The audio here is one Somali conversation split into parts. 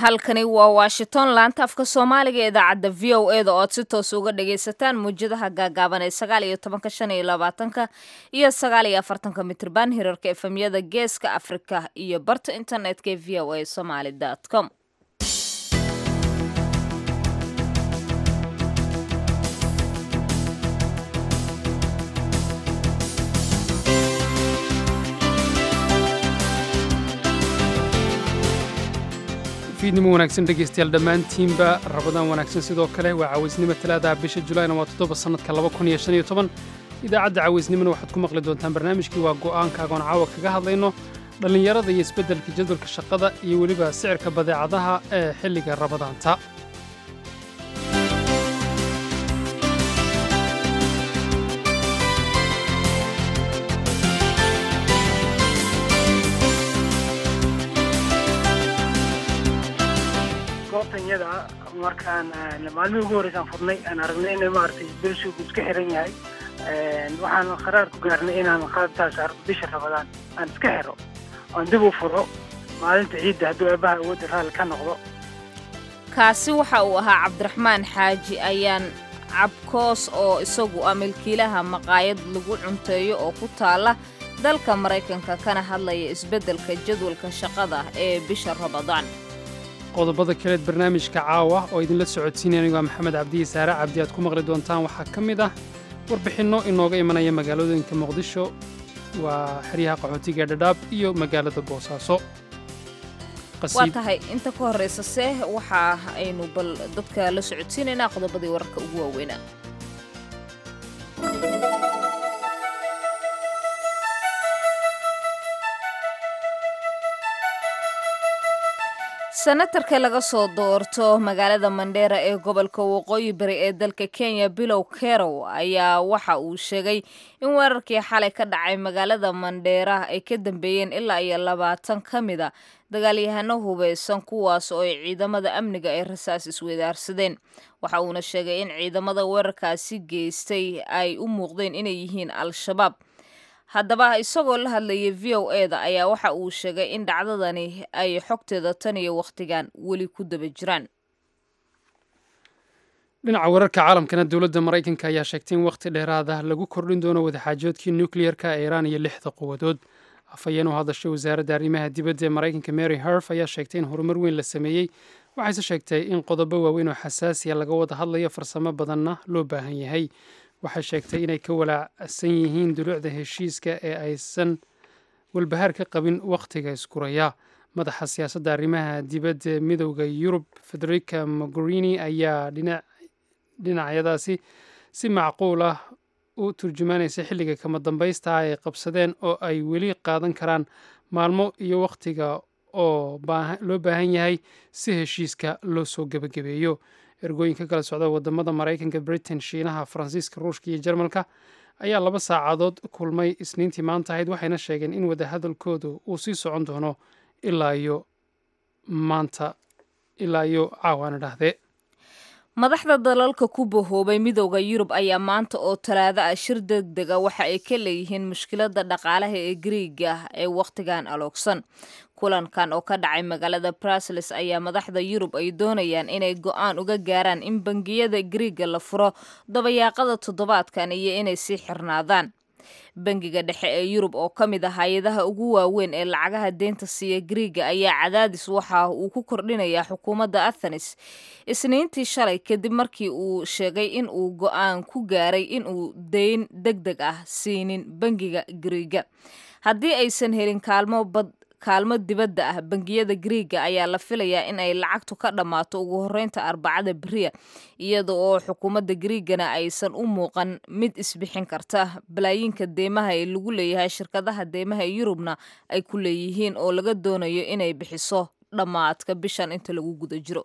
halkani waa Washington laanta afka Soomaaliga ee idaacadda VOA da oo si toos uga dhageysataan muujadaha gaagaaban ee 19:25 iyo 49 mitirban hirarka efemyada Geeska Afrika iyo barta internetka ee voasomali.com. fiidnimo wanaagsan dhegeystayaal dhammaantiinba rabadaan wanaagsan sidoo kale waa cawaysnimo talaada bisha Julaayna waa 7 sanadka 2015 idaacadda cawaysnimona waxaad ku maqli doontaan barnaamijkii waa go'aankaaga oon caawa kaga hadlayno dhallinyarada iyo isbeddelka jadwalka shaqada iyo weliba sicirka badeecadaha ee xilliga rabadaanta markaan maalmihii ugu horreysaan furnay aan aragnay inay maaragtay bilshigu iska xiran yahay waxaan qaraar ku gaarnay inaan qaabtaas bisha rabadaan aan iska xiro oon dib u furo maalinta ciidda hadduu eebbaha awoodda raalli ka noqdo kaasi waxa uu ahaa cabdiraxmaan xaaji ayaan cabkoos oo isagu ah milkiilaha maqaayad lagu cunteeyo oo ku taala dalka Maraykanka kana hadlaya isbeddelka jadwalka shaqada ee bisha rabadaan qodobada kale ee barnaamijka caawa oo idinla socodsiinaya aniga Maxamed Cabdi Saare Cabdi aad ku maqli doontaan waxaa ka mid ah warbixinno inooga imanaya magaalooyinka Muqdisho waa xiriyaha qaxootiga Dhadhaab iyo magaalada Boosaaso waa tahay inta ka horeysa waxa aynu bal dadka la socodsiinaynaa qodobadii wararka ugu waaweynaa senatarka laga soo doorto magaalada Mandera ee gobolka waqooyi bari ee dalka Kenya Bilow Kerow ayaa waxa uu sheegay in weerarkii xalay ka dhacay magaalada Mandera ay ka dambeeyeen ilaa iyo 20 kamida dagaalyahano hubeysan kuwaas oo ciidamada amniga ay rasaas isweydaarsadeen waxa uuna sheegay in ciidamada weerarkaasi geystay ay u muuqdeen inay yihiin al-shabaab haddaba isagoo la hadlayay VOA da ayaa waxa uu sheegay in dhacdadani ay xogteeda tan iyo waqtigan weli ku daba jiraan dhinaca wararka caalamkana dowladda Maraykanka ayaa sheegtay in waqti dheeraad ah lagu kordhin doono wadaxaajoodkii nuclear-ka ee Iran iyo 6 quwadood afhayeen u hadashay wasaaradda arrimaha dibadda ee Maraykanka Mary Harf ayaa sheegtay in horumar weyn la sameeyay waxayse sheegtay in qodobo waaweyn oo xasaasi ah laga wada hadlayo farsamo badanna loo baahan yahay waxay sheegtay inay ka walaacsan yihiin dulucda heshiiska ee aysan walbahaar ka qabin wakhtiga iskuraya madaxa siyaasadda arrimaha dibadda midowda Yurub Federica Mogherini ayaa dhinacyadaasi si macquul ah u turjumaanaysa xilliga kama dambaysta ay qabsadeen oo ay weli qaadan karaan maalmo iyo wakhtiga oo loo baahan yahay si heshiiska loo soo gebagabeeyo ergooyinka kala socda wadamada Maraykanka Britain Shiinaha Faransiiska Ruushka iyo Jarmalka ayaa 2 saacadood kulmay Isniintii maanta ahayd waxayna sheegeen in wada hadalkoodu uu sii socon doono ilaa iyo caawana dhahdee madaxda dalalka ku bahoobay midowda Yurub ayaa maanta oo talaada shir degdega waxa ay ka leeyihiin mushkiladda dhaqaalaha ee Greega ee waqtigan aloogsan kulankan oo ka dhacay magaalada Brussels ayaa madaxda Yurub ay doonayaan inay go'aan uga gaaraan in bangiyada Greega la furo dabayaaqada toddobaadkan iyo inay sii xirnaadaan bangiga dhexe ee Yurub oo kamid ah hay'adaha ugu waaweyn ee lacagaha deynta siiya Greega ayaa cadaadis waxa uu ku kordhinayaa xukuumadda Athens Isniintii shalay kadib markii uu sheegay in uu go'aan ku gaaray in uu deyn degdeg ah siinin bangiga Greega haddii aysan helin kaalmo dibadda ah bangiyada Greega ayaa la filayaa in ay lacagtu ka dhamaato ugu horeynta Arbacada beriya iyada oo xukuumadda Greegana aysan u muuqan mid isbixin karta balaayiinka deymaha ee lagu leeyahay shirkadaha deymaha ee Yurubna ay ku leeyihiin oo laga doonayo inay bixiso dhamaadka bishan inta lagu guda jiro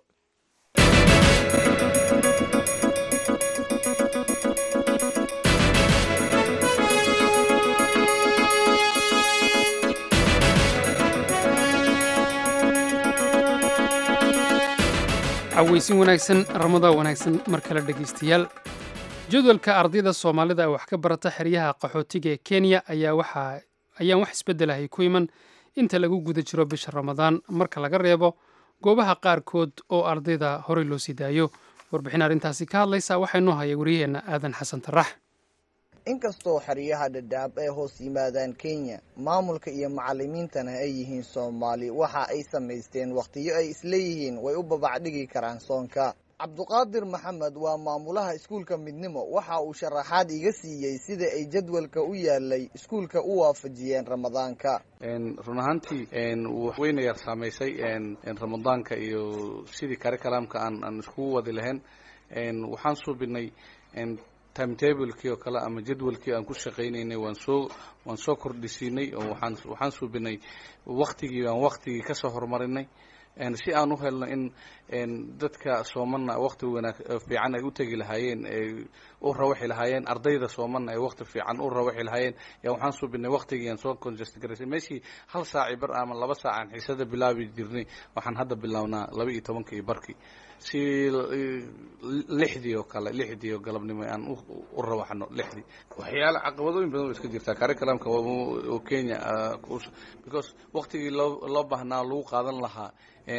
cawaysin wanaagsan ramadaan wanaagsan mar kale dhageystayaal jadwalka ardayda Soomaalida ee wax ka barata xiriyaha qaxootiga ee Kenya ayaan wax isbedelahay ku iman inta lagu guda jiro bisha Ramadaan marka laga reebo goobaha qaarkood oo ardayda horey loo sii daayo warbixin arrintaasi ka hadlaysa waxaa inoo haya wariyaheenna aadan xasan tarax. inkastoo xeryaha dhadhaab ay hoos yimaadaan Kenya maamulka iyo macallimiintana ay yihiin Soomaali waxa ay samaysteen waqtiyo ay isleeyihiin way u babacdhigi karaan soonka. Cabduqaadir Maxamed waa maamulaha iskuulka Midnimo waxa uu sharaxaad iga siiyay sida ay jadwalka u yaalay iskuulka u waafajiyeen Ramadaanka. run ahaantii wayna yar saameysay Ramadaanka iyo sidii curriculumka aan isku wadi lahayn waxaan suubinay timetable-kii oo kale ama jadwalkii aan ku shaqaynaynay waan soo kordhisinay oo waxaan suubinay waqtigii ka soo hormarinay si aan u helno in dadka soomana waqti fiican ay u tagi lahaayeen u rawaxi lahaayeen ardayda soomana ay waqti fiican u rawaxi lahaayeen yaa waxaan suubinay waqtigii aan soo conject gareysay meeshii hal saac bar ama 2 saac aan xiisada bilaabi jirnay waxaan hadda bilawnaa 12 barkii si 6 oo kale 6 oo galabnimo aan u rawaxno 6 waxyaalo caqabadooyin badan oo iska jirta curriculumka oo Kenya because waqtigii loo baahnaa lagu qaadan lahaa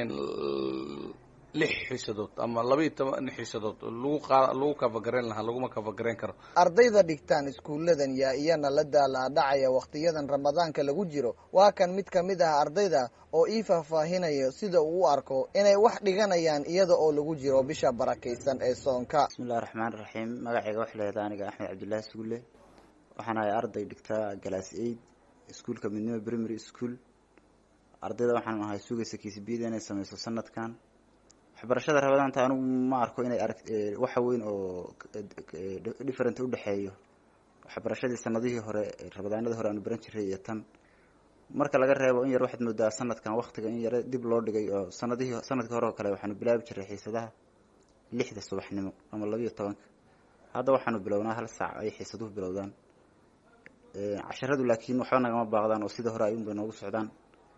6 xiisadood ama 12 xiisadood lagu kafagareyn lahaa laguma kafagareyn karo. Ardayda dhigtaan iskuuladan yaa iyana la dhacaya waqtiyadan Ramadaanka lagu jiro waa kan mid ka mid ah ardayda oo ii faahfaahinayo sida uu u arko inay wax dhiganayaan iyada oo lagu jiro bisha barakeysan ee soonka. Bismillahir Rahmaanir Rahiim. Magacayga wax leeyahay aniga Axmed Cabdullaahi Suule waxaan ahay arday dhigta class 8 iskuulka Midnimo Primary School. ardayda waxaan ahay sugaysa KCBD inay sameeyso sanadkan waxbarashada Ramadaanta anigu ma arko inay wax weyn oo different u dhaxeeyo waxbarashadii sanadihii hore Ramadaanada hore aan baran jiray iyo tan marka laga reebo in yar waxaad moodaa sanadkan waqtiga in yar dib loo dhigay oo sanadkii hore kale waxaan bilaabi jiray xiisadaha 6 subaxnimo ama 12 hadda waxaan bilownaa hal saac ay xiisaduhu bilowdaan casharadu laakiin waxba nagama baaqdaan oo sida hore ay u noogu socdaan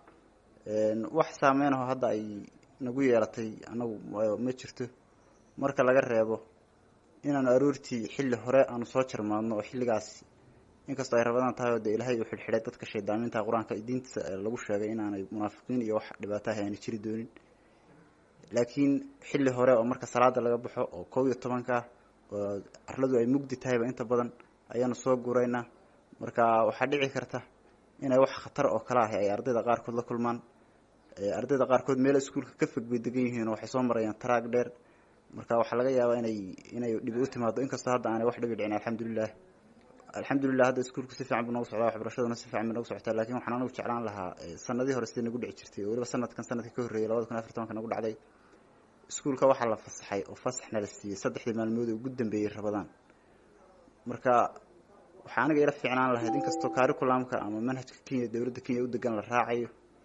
wax saameyn ah hadda ay nagu yeelatay anagu ma jirto marka laga reebo inaan aroortii xilli hore aan soo jarmaadno oo xilligaas inkastoo ay Ramadaan tahay oo Ilaahay uu xilxilay dadka sheedaaminta Quraanka diinta lagu sheegay inaanay munaafiqiin iyo wax dhibaato ah aan jiri doonin laakiin xilli hore oo marka salaada laga baxo oo 12ka oo arladu ay mugdi tahay inta badan ayaan soo guuraynaa marka waxa dhici karta inay wax khatar oo kala ah ay ardayda qaarkood la kulmaan ardayda qaarkood meel iskuulka ka fog bay degan yihiin oo waxay soo marayaan track dheer marka waxa laga yaabaa inay dib u timaado inkastoo hadda aan wax dhib dhicin alxamdulillah hadda iskuulku si fiican buu noogu socdaa waxbarashaduna si fiican bay noogu socotaa laakiin waxaan anagu jeclaan lahaa sanadii hore sidii nagu dhici jirtay waliba sanadkii ka horreeyay 2014 nagu dhacday iskuulka waxa la fasaxay oo fasaxna la siiyay 3 maalmood ugu dambeeyay Ramadaan marka waxaan aniga ila fiicnaan lahayd inkastoo curriculumka ama manhajka Kenya dawladda Kenya u degan la raacayo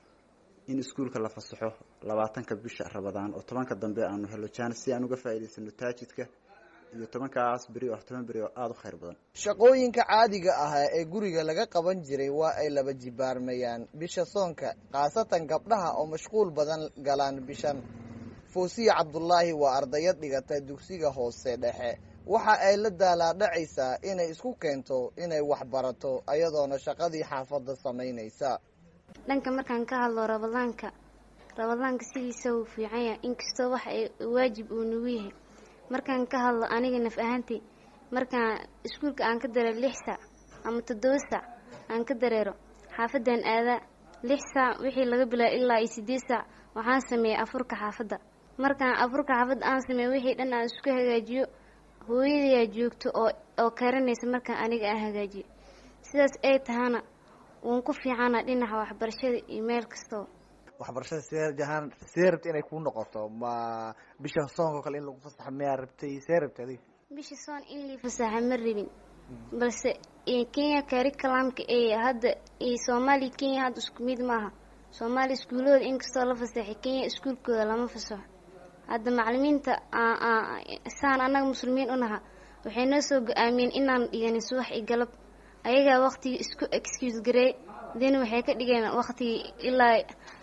in iskuulka la fasaxo 20ka bisha Ramadaan oo 10ka dambe aanu helo chance si aan uga faa'iideysano taajidka iyo 10kaas bari oo 10 bari oo aad u khayr badan. Shaqooyinka caadiga ah ee guriga laga qaban jiray waa ay laba jibaarmayaan bisha soonka qaasatan gabdhaha oo mashquul badan galaan bishan. Foosiya Cabdullaahi waa ardayad dhigata dugsiga hoose dhexe waxa ay la dhacaysaa inay isku keento inay wax barato ayadoona shaqadii xaafadda sameynaysa. dhanka markaan ka hadlo Ramadaanka sidiisa uu fiican yahay inkastoo wax ay waajib uu nagu yahay markaan ka hadlo aniga naf ahaantii markaan iskuulka aan ka dareero 6 saac ama 7 saac aan ka dareero xaafadan aada 6 saac wixii laga bilaabo ilaa 8 saac waxaan sameeyay afurka xaafadda markaan afurka xaafadda aan sameeyay wixii dhan aan isku hagaajiyo hooyaday joogto oo karinaysa markaan aniga aan hagaajiyo sidaas ay tahana waan ku fiicana dhinaca waxbarashada iyo meel kasto waxbarashada seerabta inay ku noqoto ma bisha soonka kale in lagu fasaxo ma rabtay seerabtay bisha soon in la fasaxo ma rabin balse Kenya curriculumka ee hadda Soomaali Kenya hadda isku mid maaha Soomaali iskuulada inkastoo la fasaxay Kenya iskuulkooda lama fasaxo hadda macallimiinta saan anaga muslimiin u nahay waxay noo soo go'aamiyeen inaan dhigano subax iyo galab ayaga waqtiga isku excuse garay dina waxay ka dhigeen waqti ilaa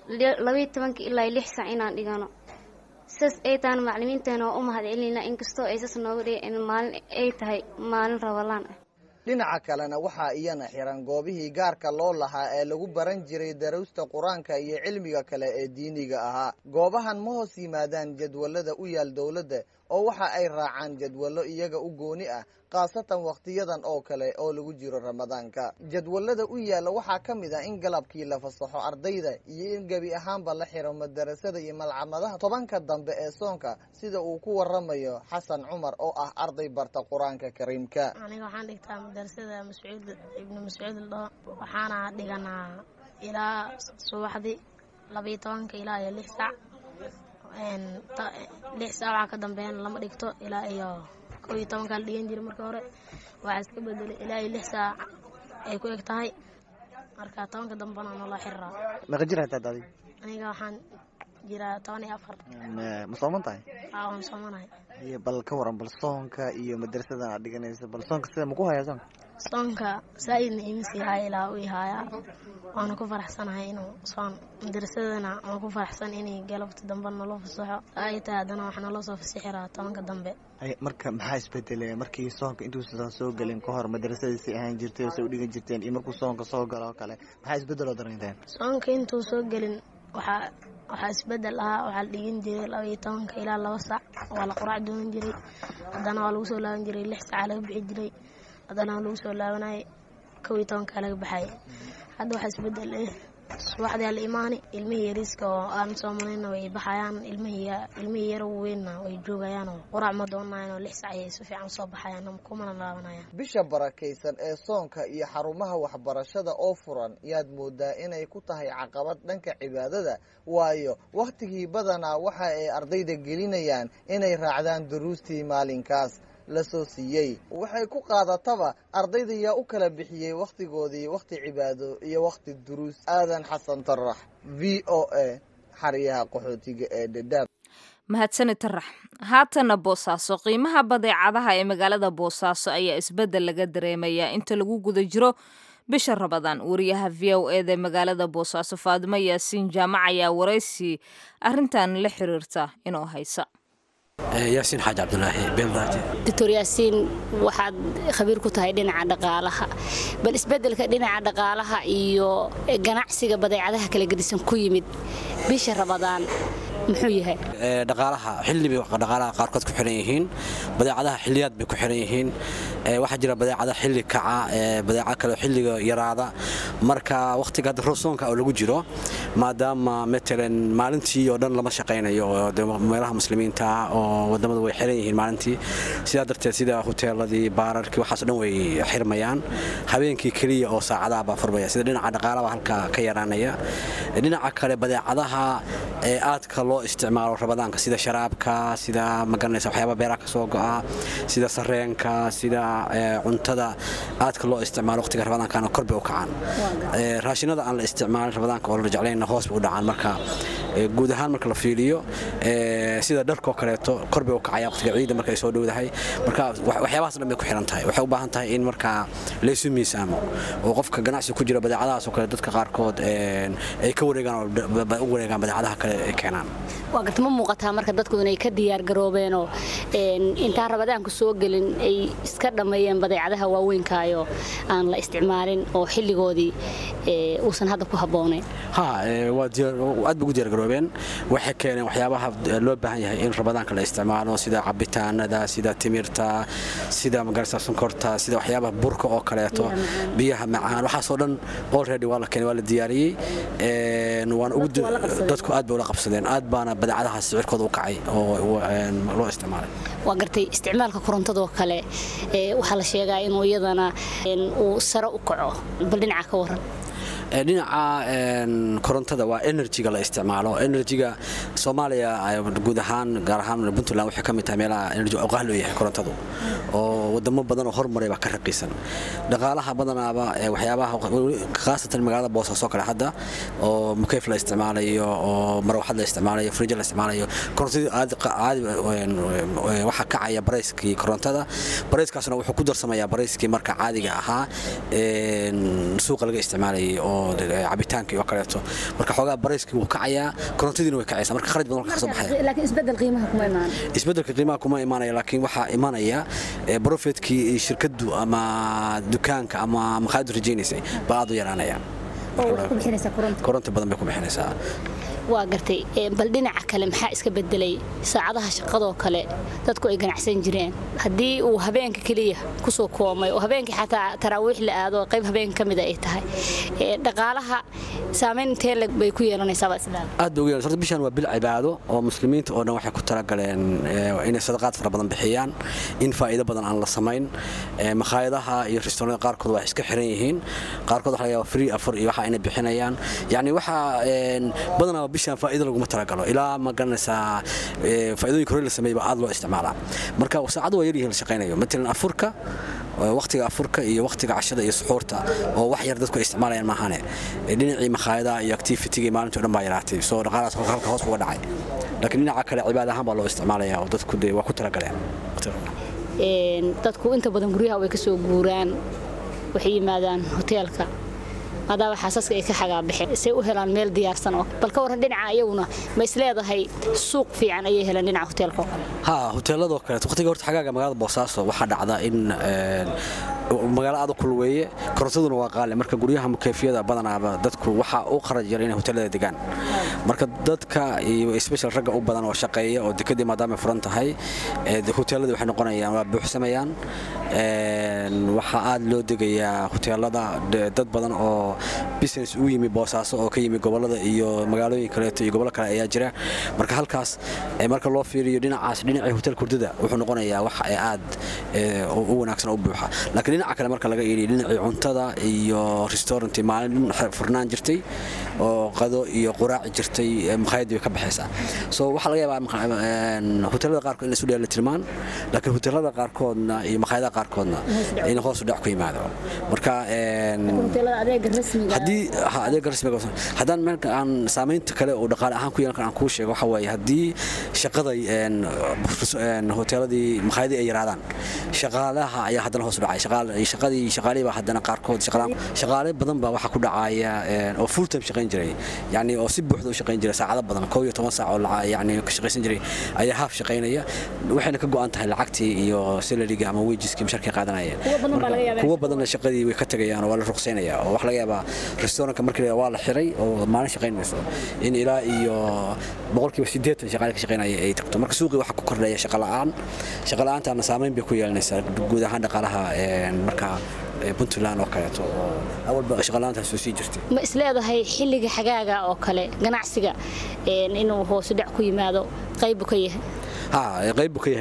12 ilaa 6 saac inaan dhigano saas ay taan macallimiintana u mahad celinaa inkastoo ay sas noogu dhigeen maalin ay tahay maalin Ramadaan ah dhinaca kalena waxaa iyana xiran goobihii gaarka loo lahaa ee lagu baran jiray daruusta qur-aanka iyo cilmiga kale ee diiniga ahaa. goobahan ma hoos yimaadaan jadwalada u yaal dowladda oo waxa ay raacaan jadwallo iyaga u gooni ah, khaasatan wakhtiyadan oo kale oo lagu jiro ramadaanka. jadwalada u yaalla waxaa ka mid ah in galabkii la fasaxo ardayda iyo in gebi ahaanba la xiro madarasada iyo malcamadaha 10ka dambe ee soonka, sida uu ku waramayo Xasan Cumar oo ah arday barta qur-aanka kariimka. aniga waxaan dhigtaa madarasada ibnu mascuud waxaana dhiganaa ilaa subaxdii 12 ilaa 6 saac. 6 saac waxa ka dambeeyana lama dhigto ilaa iyo 12 kala dhigan jiray markii hore. waxa iska bedelay ilaa 6 saac ay ku eg tahay, marka 10ka dambana nala xiraa. meeqa jir aad tahay? aniga waxaan jiraa 14. ma sooman tahay? waan soomanahay. bal ka waran bal soonka iyo madrasada aad dhiganayso, bal soonka sida ma ku hayaa soonka? soonka saayidna imisi hay ilaa uu yahay waana ku faraxsanahay inuu soon madrasadana waan ku faraxsan inay galabta dambe nala fasaxo ay taadana waxna loo soo fasaxiraa 10ka dambe. marka maxaa isbedelay markii soonka intuusan soo galin ka hor madrasadiisi ahaan jirtay oo soo dhigan jirteen iyo markuu soonka soo galo kale maxaa isbedelo dareynteen? soonka intuu soo galin waxa isbedel ah, waxa la dhigin jiray 12 ilaa 2 saac waa la quraac doon jiray, hadana waa lagu soo laaban jiray 6 saac laga bixi jiray, hadana lagu soo laabanay 12 laga baxay. hadda waxa isbedel subaxdii la iimaani ilmihii yariiska oo aan soomanayna way baxayaan, ilmihii yar weynna way joogayaan oo quraac ma doonayaan oo 6 saac ay si fiican soo baxayaan kuma laabanayaan. bisha barakaysan ee soonka iyo xarumaha waxbarashada oo furan yaad moodaa inay ku tahay caqabad dhanka cibaadada, waayo waqtigii badanaa waxa ay ardayda gelinayaan inay raacdaan duruustii maalinkaas la soo siiyey. waxay ku qaadataba ardayda yaa u kala bixiyey waqtigoodii waqti cibaado iyo waqti duruus. aadan xasan tarax, VOA, xariyaha qaxootiga ee Dadaab. mahadsanid tarax. haatana Boosaaso, qiimaha badeecadaha ee magaalada Boosaaso ayaa isbedel laga dareemayaa inta lagu guda jiro bisha Ramadaan. wariyaha VOA ee magaalada Boosaaso Faadimo Yaasiin Jaamac ayaa waraysi arrintan la xiriirta inoo haysa. yaasiin xaaj cabdulaahi beeldaati. Dr. Yaasiin waxaad khabiir ku tahay dhinaca dhaqaalaha, bal isbedelka dhinaca dhaqaalaha iyo ganacsiga badeecadaha kala gedisan ku yimid bisha Ramadaan muxuu yahay? dhaqaalaha xillibi dhaqaalaha qaarkood ku xiran yihiin, badeecadaha xilliyaad bay ku xiran yihiin. waxa jira badeecada xilli kaca, badeeca kale xilliga yaraada. marka waqtiga rosoonka oo lagu jiro maadaama matalan maalintii oo dhan lama shaqeynayo meelaha muslimiinta oo wadamada way xiran yihiin maalintii, sidaa darteed sida hoteeladii, baararkii waxaas dhan way xirmayaan. habeenkii kaliya oo saacadaha baa furmaya, sida dhinaca dhaqaalaha halka ka yaraanaya. dhinaca kale badeecadaha aadka loo isticmaalo Ramadaanka sida sharaabka, sida magaranaysa waxyaabo beeraha ka soo go'a, sida sareenka, sida cuntada aadka loo isticmaalo waqtiga Ramadaanka kor bay u kacaan. raashinada aan la isticmaalin Ramadaanka oo la jeclayna hoos bay u dhacaan. marka guud ahaan marka la fiiriyo sida dharka oo kaleeto kor bay u kacaya waqtiga ciidda marka ay soo dhowdahay. marka waxyaabahaas dhan bay ku xiran tahay. waxay u baahan tahay in marka la isu miisaamo oo qofka ganacsi ku jira badeecadahaas oo kale dadka qaarkood ay ka wareegaan oo u wareegaan badeecadaha kale ay keenaan. waa gartama muuqataa marka dadku inay ka diyaar garoobeen oo inta Ramadaanku soo galin ay iska dhameeyeen badeecadaha waaweynkayo aan la isticmaalin oo xilligoodii uusan hadda ku habboonayn. waa aad ugu diyaar garoobeen. waxay keeneen waxyaabaha loo baahan yahay in Ramadaanka la isticmaalo sida cabitaanada, sida timirta, sida magarsa sonkorta, sida waxyaabaha burka oo kaleeto, biyaha macaan, waxaas oo dhan already waa la keenay, waa la diyaariyey. waan ugu dadku aad bay ula qabsadeen, aad baana badeecadaha sicirkooda u kacay oo loo isticmaalay. waa gartay isticmaalka korontada kale waxa la sheegaa inuu iyadana uu sare u kaco, bal dhinaca ka waran. dhinaca korontada waa energy-ga la isticmaalo. energy-ga Soomaaliya guud ahaan gaar ahaan Puntland waxay ka mid tahay meelaha energy oo qaali u yahay korontadu oo wadamo badan oo hormaray ba ka raqiisan. dhaqaalaha badanaaba waxyaabaha khaasatan magaalada Boosaaso kale hadda oo mukayf la isticmaalayo oo marwaxad la isticmaalayo, fridge la isticmaalayo, korontadu caadi waxa kacaya barayskii korontada. barayskaasna wuxuu ku darsamayaa barayskii marka caadiga ahaa suuqa laga isticmaalayay oo cabitaanka iyo kaleeto marka xoogaa barayskii wuu kacayaa korontadiina way kacaysaa marka kharaj badan ka soo baxaya laakiin isbedel qiimaha kuma imaan isbedelka qiimaha kuma imaanaya laakiin waxa imaanaya profitkii shirkadu ama dukaanka ama maqaayadu rajaynaysay baad u yaraanaya koronto badan bay ku bixinaysaa waa gartay bal dhinaca kale maxaa iska bedelay saacadaha shaqadoo kale dadku ay ganacsan jireen haddii uu habeenka kaliya ku soo koomay oo habeenkii xataa taraawiix la aado qayb habeen ka mid ay tahay dhaqaalaha saameyn intee lag bay ku yeelanaysaa islaan aad ugu yeelanaysaa bishan waa bil cibaado oo muslimiinta oo dhan waxay ku talagaleen inay sadaqaad fara badan bixiyaan in faa'iido badan aan la samayn maqaayadaha iyo restaurant qaarkood waa iska xiran yihiin qaarkood waxa laga yaabaa free afur iyo waxa inay bixinayaan yani waxa badanaa bishan faa'iido lagu talagalo ilaa ma garanaysaa faa'iidooyinka hore la sameeyay aad loo isticmaalaa marka saacadu waa yar yihiin la shaqeynayo midna afurka waqtiga afurka iyo waqtiga cashada iyo suxuurta oo wax yar dadku isticmaalayaan ma ahane dhinacii maqaayadaha iyo activity-ga maalinta oo dhan baa yaraatay soo dhaqaalahaas halka hoos uga dhacay laakiin dhinaca kale cibaado ahaan baa loo isticmaalayaa oo dadku waa ku talagaleen dadku inta badan guryaha way ka soo guuraan waxay yimaadaan hoteelka هذا حساسك إيه كحاجة بحر سووا هلا الميل ديار سنة بالكور هندنا عيونا ما يسلي هاي سوق في عن أيه هلا ننع هوتيل قوم هوتيل هذا كانت وقت قرت حاجة مقالة بوساسة واحد عدا إن مقالة هذا كل وية كرتون وقال مركب جوريها مكيفية بدنا دتك وحى أخرج جرينا هوتيل دجان مركب دتك سبيشال رجع بدنا وشقية أو دكدي ما دام فرنت هاي الهوتيل ده إحنا قلنا يعني بحسميان وحى لو دقيقة هوتيل هذا دت بدنا أو business u yimi boosaaso oo ka yimi gobolada iyo magaalooyin kale iyo gobolka kale ayaa jira marka halkaas marka loo fiiriyo dhinaca hotel kurdida wuxuu noqonayaa wax aad u wanaagsan oo buuxa laakiin dhinaca kale marka laga eeriyo dhinaca cuntada iyo restaurant maalin furnaan jirtay oo qado iyo quraac jirtay maqaayadii ka baxaysa soo waxa laga yaabaa hotelada qaarkood in la soo tilmaan laakiin hotelada qaarkoodna iyo maqaayadaha qaarkoodna in hoos u dhac ku yimaado marka hotelada adeeg haddii adeeg rasmiga haddaan marka aan saameynta kale oo dhaqaale ahaan ku yeelan karaan ku sheego waxa weeye haddii shaqada hoteeladii maqaayadii ay yaraadaan shaqaalaha ayaa haddana hoos u dhacay shaqaalihii baa haddana qaarkood shaqaale badan baa waxa ku dhacaya oo full time shaqayn jiray yani oo si buuxda u shaqayn jiray saacado badan 12 saac oo yani ka shaqaysan jiray ayaa half shaqaynaya waxayna ka go'an tahay lacagtii iyo salary-ga ama wages-kii mushaarka qaadanayeen kuwa badan shaqadii way ka tagayaan oo waa la ruqsaynaya oo wax laga yaabaa restaurant-ka markii waa la xiray oo maalin shaqaynayso in ilaa iyo 80% shaqaale ka shaqaynaya ay tagto marka suuqii waxa ku kordhaya shaqo la'aanta saameyn bay ku yeelanaysaa guud ahaan dhaqaalaha marka Puntland oo kale to awalba shaqalaanta soo sii jirtay ma isleedahay xilliga xagaaga oo kale ganacsiga inuu hoos u dhac ku yimaado qayb ka yahay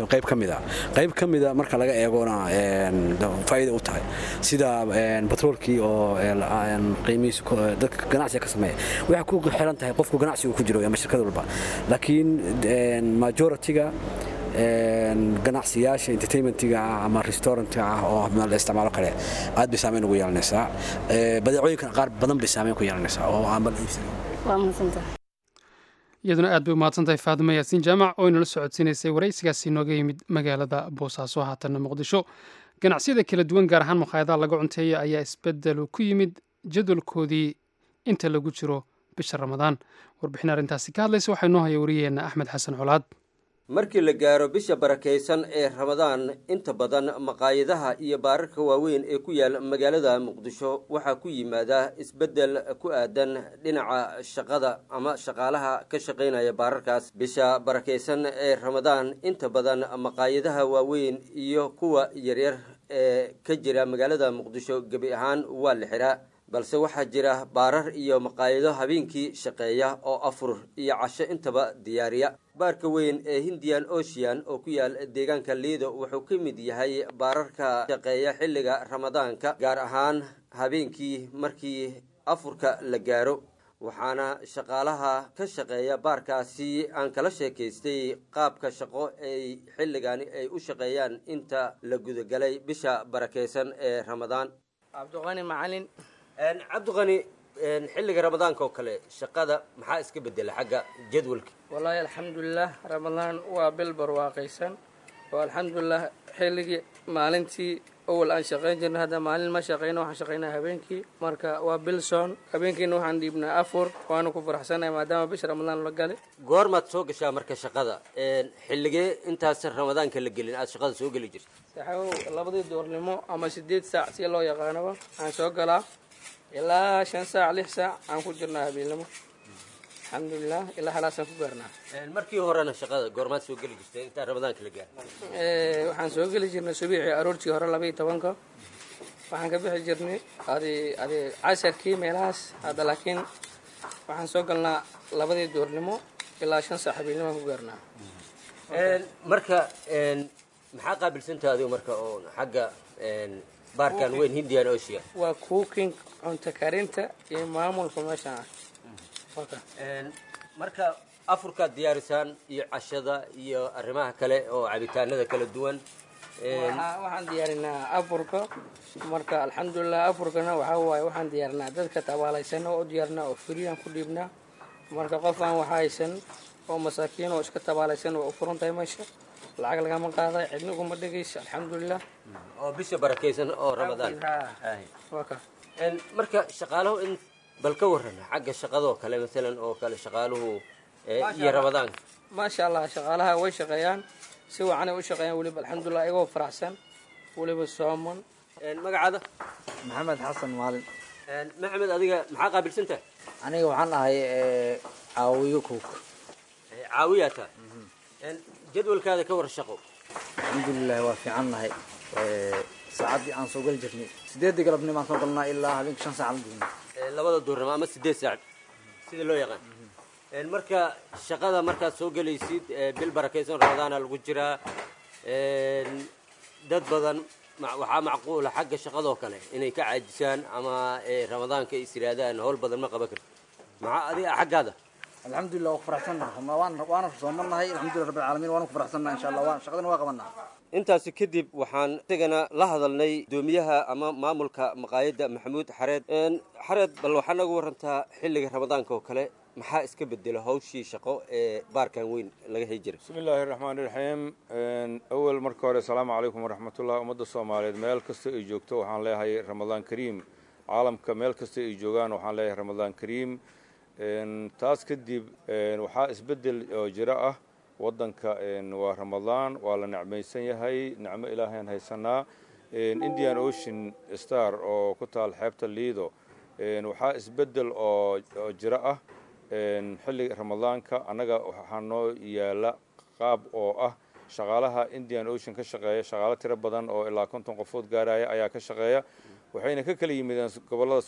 qayb kamida marka laga eegona faa'iido u tahay sida petrolkii oo qiimihiisu dadka ganacsiga ka sameeya waxa ku xiran tahay qofku ganacsiga ku jiro ama shirkad walba laakiin majority-ga ganacsiyaasha entertainment-ga ama restaurant-ga oo la isticmaalo kale aad bay saameyn ugu yeelanaysaa badeecooyinka qaar badan bay saameyn ku yeelanaysaa oo aan bal iibsan waa mahadsantahay iyaduna aad bay u mahadsantahay Faadimo Yaasiin Jaamac oo inala socodsiinaysay waraysigaasi nooga yimid magaalada Boosaaso haatan Muqdisho ganacsiyada kala duwan gaar ahaan maqaayadaha laga cunteeyo ayaa isbedel ku yimid jadwalkoodii inta lagu jiro bisha Ramadaan warbixin arrintaasi ka hadlaysa waxay noo hayay wariyeena Axmed Xasan Colaad markii la gaaro bisha barakeysan ee Ramadaan inta badan maqaayadaha iyo baararka waaweyn ee ku yaal magaalada Muqdisho waxa ku yimaada isbedel ku aadan dhinaca shaqada ama shaqaalaha ka shaqeynaya baararkaas bisha barakeysan ee Ramadaan inta badan maqaayadaha waaweyn iyo kuwa yaryar ee ka jira magaalada Muqdisho gabi ahaan waa la xiraa balse waxaa jira baarar iyo maqaayado habeenkii shaqeeya oo afur iyo casho intaba diyaariya baarka weyn ee Indian Ocean oo ku yaal deegaanka Lido wuxuu ka mid yahay baararka shaqeeya xilliga Ramadaanka gaar ahaan habeenkii markii afurka la gaaro waxaana shaqaalaha ka shaqeeya baarkaasi aan kala sheekaystay qaabka shaqo ay xilligani ay u shaqeeyaan inta la gudagalay bisha barakeysan ee Ramadaan Cabduqani Macalin cabduqani xilliga Ramadaanka oo kale shaqada maxaa iska bedelay xagga jadwalka wallahi alxamdulillah Ramadaan waa bil barwaaqaysan oo alxamdulillah xilligii maalintii awal aan shaqayn jirnay hadda maalin ma shaqayno waxaan shaqaynaa habeenkii marka waa bilson habeenkiina waxaan dhiibnaa afur waana ku faraxsanahay maadaama bisha ramadaan la galay goormaad soo gashaa marka shaqada xilligee intaas ramadaanka la gelin aad shaqada soo geli jirta saxow 2 duurnimo ama 8 saac si loo yaqaanaba aan soo galaa ilaa 5 saac 6 saac aan ku jirnaa habeenimo alxamdulilah ilaa halaasan ku gaarnaa markii horena shaqada goormaad soo geli jirtay intaa ramadaanka la gaaray waxaan soo geli jirnay subaxii aroortii hore 12 waxaan ka bixi jirnay adi casarkii meelahaas hadda laakiin waxaan soo galnaa 2 duurnimo ilaa 5 saac habeenimo ku gaarnaa marka maxaa qaabilsantahay adigu marka oo xagga baarkan weyn Indian Ocean waa cooking cunto karinta iyo maamulka meesha marka afurka diyaarisaan iyo cashada iyo arrimaha kale oo cabitaanada kala duwan waxaan diyaarinaa afurka marka alxamdulilah afurkana waxaa waaye waxaan diyaarinaa dadka tabaalaysan oo diyaarinaa oo free ku dhiibnaa marka qof aan wax haysan oo masaakiin oo iska tabaalaysan oo furan tahay meesha lacag lagama qaaday cidna kuma dhageysa alxamdulilah oo bisha barakeysan oo ramadaan marka shaqaaluhu in bal ka waran xagga shaqadoo kale midalan oo kale shaqaaluhu iyo ramadaanka maasha allah shaqaalaha way shaqeeyaan si wacan ay u shaqeeyaan waliba alxamdulilah iyagoo faraxsan waliba sooman magacaada maxamed xasan maalin maxamed adiga maxaa qaabilsantahay aniga waxaan ahay caawiyo cook caawiyata jadwalkaada ka war shaqo alxamdulilah waa fiicannahay saacadii aan soo gali jirnay 8 galabnimo aan soo galnaa ilaa habeenkii 5 saac la joogno 2 duurnimo ama 8 saac sida loo yaqaan marka shaqada markaad soo galaysid bil barakeysan ramadaan lagu jiraa dad badan waxaa macquul ah xagga shaqadoo kale inay ka caajisaan ama ramadaanka isiraadaan hawl badan ma qaban karto maxaa adiga xaggaada alxamdulilah waa faraxsanahay waana soomanahay alxamdulilah rabbil caalamiin waana ku faraxsanahay insha Allah shaqadana waa qabanaa intaasi kadib waxaan tagana la hadalnay doomiyaha ama maamulka maqaayadda maxamuud xareed bal waxaa nagu warantaa xilliga ramadaanka oo kale maxaa iska bedela hawshii shaqo ee baarkan weyn laga heli jiray bismillaahi raxmaani raxiim awal marka hore assalaamu calaykum waraxmatullahi ummadda soomaaliyeed meel kasta ay joogto waxaan leeyahay ramadaan kariim caalamka meel kasta ay joogaan waxaan leeyahay ramadaan kariim taas kadib waxaa isbedel oo jira ah waddanka waa ramadaan waa la nicmaysan yahay nicmo ilaahayaan haysanaa Indian Ocean Star oo ku taal xeebta Lido waxaa isbedel oo jira ah xilliga ramadaanka anaga waxaa noo yaala qaab oo ah shaqaalaha Indian Ocean ka shaqeeya shaqaale tiro badan oo ilaa 50 qofood gaaraya ayaa ka shaqeeya waxayna ka kala yimideen gobolada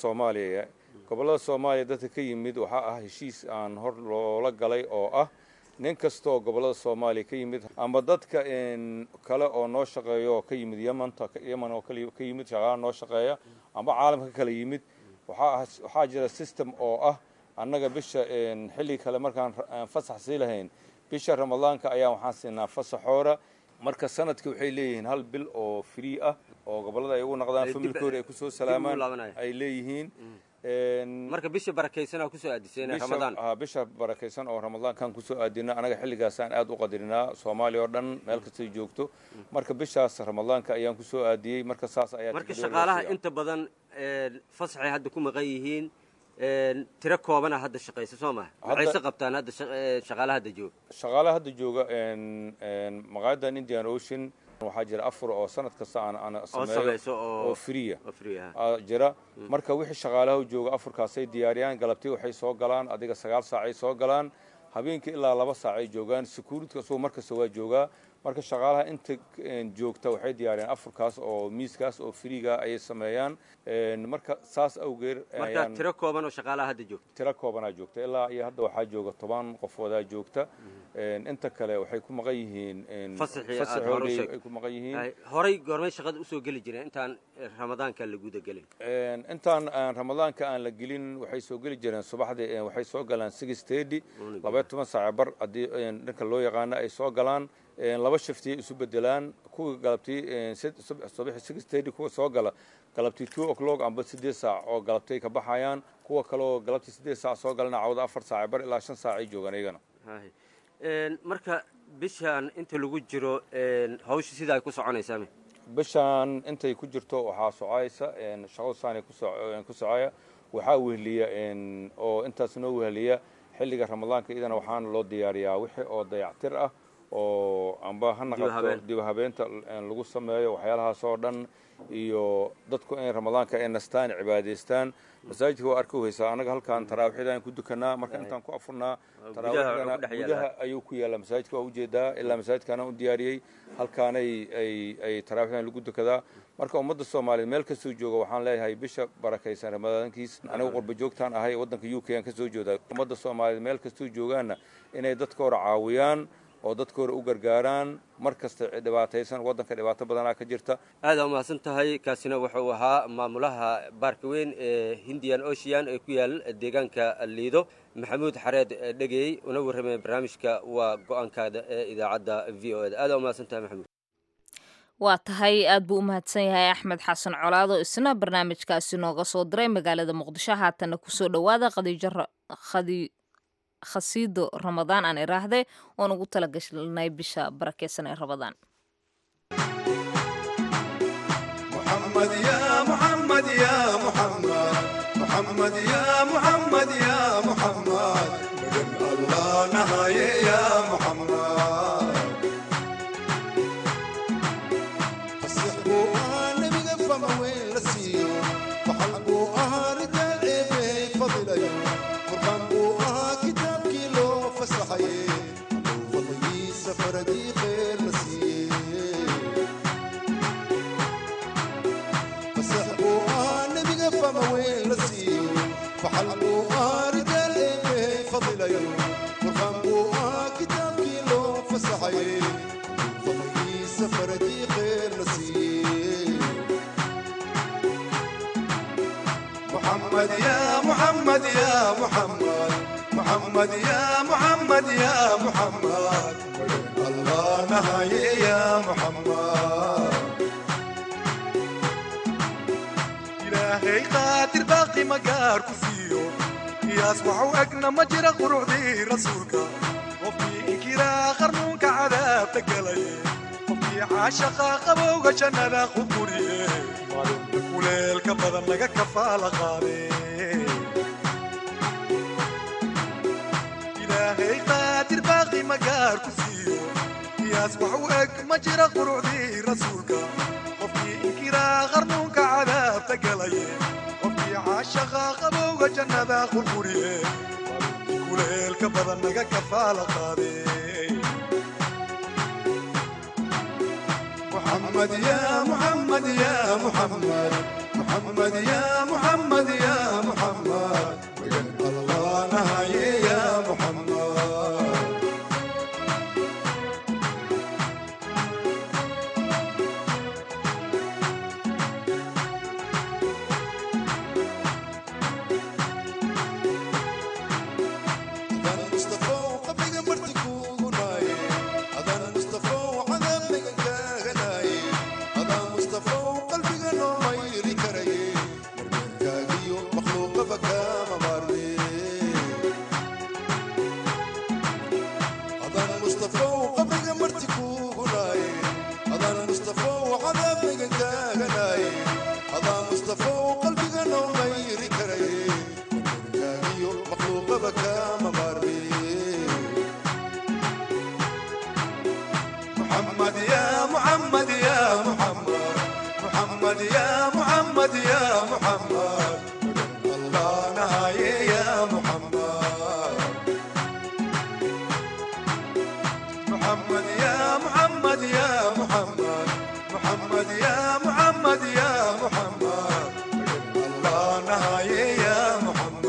Soomaaliya dadka ka yimid waxa ah heshiis aan hor loola galay oo ah nin kasta oo gobolada Soomaaliya ka yimid ama dadka kale oo noo shaqeeyo ka yimid Yemen oo kale ka yimid shaqaalaha noo shaqeeya ama caalamka kala yimid waxaa jira system oo ah annaga bisha xilli kale markaan fasax sii lahayn bisha ramadaanka ayaa waxaan siinaa fasaxoora marka sanadkii waxay leeyihiin hal bil oo free ah oo gobolada ay ugu noqdaan familkooda ay ku soo salaamaan ay leeyihiin marka bisha barakeysan oo ku soo aadisay ramadaan bisha barakeysan oo ramadaankan ku soo aadina anaga xilligaas aan aad u qadarinaa Soomaaliya oo dhan meel kasta ay joogto marka bishaas ramadaanka ayaan ku soo aadiyay marka saas ayaa marka shaqaalaha inta badan fasaxay hadda ku maqan yihiin tiro koobana hadda shaqeysa Soomaa waxay qabtaan hadda shaqaalaha hadda jooga maqaayadan Indian Ocean waxaa jira afur oo sanad kasta aan sameeyo oo free jira marka wixii shaqaalaha jooga afurkaasay diyaariyaan galabtii waxay soo galaan adiga 9 saac ay soo galaan habeenkii ilaa 2 saac ay joogaan security soo markasta waa joogaa marka shaqaalaha inta joogta waxay diyaariyaan afurkaas oo miiskaas oo freega ay sameeyaan marka saas awgeer marka tiro kooban oo shaqaalaha hadda joogta tiro kooban joogta ilaa iyo hadda waxaa jooga 10 qofooda joogta inta kale waxay ku maqan yihiin fasaxoodii ay ku maqan yihiin horay goormay shaqada u soo gali jireen intaan ramadaanka la guda galin intaan ramadaanka aan la gelin waxay soo gali jireen subaxdii waxay soo galaan 6:30 12 saac bar hadii dhanka loo yaqaan ay soo galaan laba shifti isu bedelaan kuwa galabtii subax 6:30 kuwa soo gala galabtii 2 o'clock amba 8 saac oo galabtay ka baxayaan kuwa kale oo galabtii 8 saac soo galana cawda 4 saac bar ilaa 5 saac ay joogaan iyagana marka bishan inta lagu jiro hawsha sida ay ku soconaysaa bishaan intay ku jirto waxaa socaysa shaqo saani ku socaya waxaa weheliya oo intaas noo weheliya xilliga ramadaanka idana waxaana loo diyaariyaa wixii oo dayactir ah oo amba ha naqato dib habeenta lagu sameeyo waxyaalahaas oo dhan iyo dadku in ramadaanka ay nastaan cibaadaystaan masaajidka waa arki weysaa anaga halkaan taraawiixda aan ku dukanaa marka intaan ku afurnaa taraawiixdana gudaha ayuu ku yaala masaajidka waa ujeedaa ilaa masaajidkaana u diyaariyey halkaan ay taraawiixdan lagu dukadaa marka ummadda Soomaaliyeed meel kastoo jooga waxaan leeyahay bisha barakaysan ramadaankiis anigu qurba joogtaan ahay wadanka UK aan ka soo jeedaa ummadda Soomaaliyeed meel kastoo joogaana inay dadka hor caawiyaan oo dadka hor u gargaaraan markasta dhibaataysan wadanka dhibaato badan ka jirta aad u mahadsan tahay kaasina wuxuu ahaa maamulaha baarka weyn ee Indian Ocean ee ku yaal deegaanka Liido maxamuud xareed dhageey una warramay barnaamijka waa go'aankaada ee idaacadda VOA aad u mahadsan tahay maxamuud waa tahay aad buu u mahadsan yahay Axmed Xasan Colaado isna barnaamijkaasi nooga soo diray magaalada Muqdisho haatan ku soo dhawaada khasiido Ramadaan aan iraahday oo ugu tala gashnay bisha barakeysan ee Ramadaan محمد يا محمد يا محمد محمد يا محمد يا محمد بجن الله نهاية يا محمد فصحبوا أهل بقفة وين لسيو فحلبوا أهل رجال إبي فضل يوم قربانبوا أهل كتاب كيلو فسحي فضلي سفر دي خير لسيو فصحبوا أهل بقفة وين لسيو فحلبوا أهل رجال إبي فضل يوم قربانبوا أهل كتاب كيلو فسحي فضلي سفر دي خير لسيو محمد يا محمد يا محمد محمد يا محمد يا محمد الله نهاية يا محمد إلهي قادر باقي مقار كفيو يصبح أقنا مجرى قروع دي رسولك وفي إنكرا خرنونك عذاب تقلي وفي عاشقا قبوغ شنانا خبوري وليل كبضن لك كفالة غاري إلهي قادر باقي مقار كسيو يصبح وأك مجرى قروع دي رسولك وفي إنكرا غرنونك عذاب تقلي وفي عاشقا قبوغ جنة خلقوري وليل كبضن لك كفالة غاري محمد يا محمد يا محمد محمد يا محمد يا محمد بجن الله نهاية يا محمد أذان مصطفى وقبل مرتكو غناي أذان مصطفى وعذاب غناي أذان مصطفى وقلبي غنو ما يري كري كاغيو مخلوق بكا مباري أذان مصطفى وقبل مرتكو غناي أذان مصطفى وعذاب غناي أذان مصطفى وقلبي غنو ما يري كري كاغيو مخلوق بكا مباري محمد يا محمد يا محمد محمد يا محمد يا محمد الله نهاية يا محمد محمد يا محمد يا محمد محمد يا محمد يا محمد الله نهاية يا محمد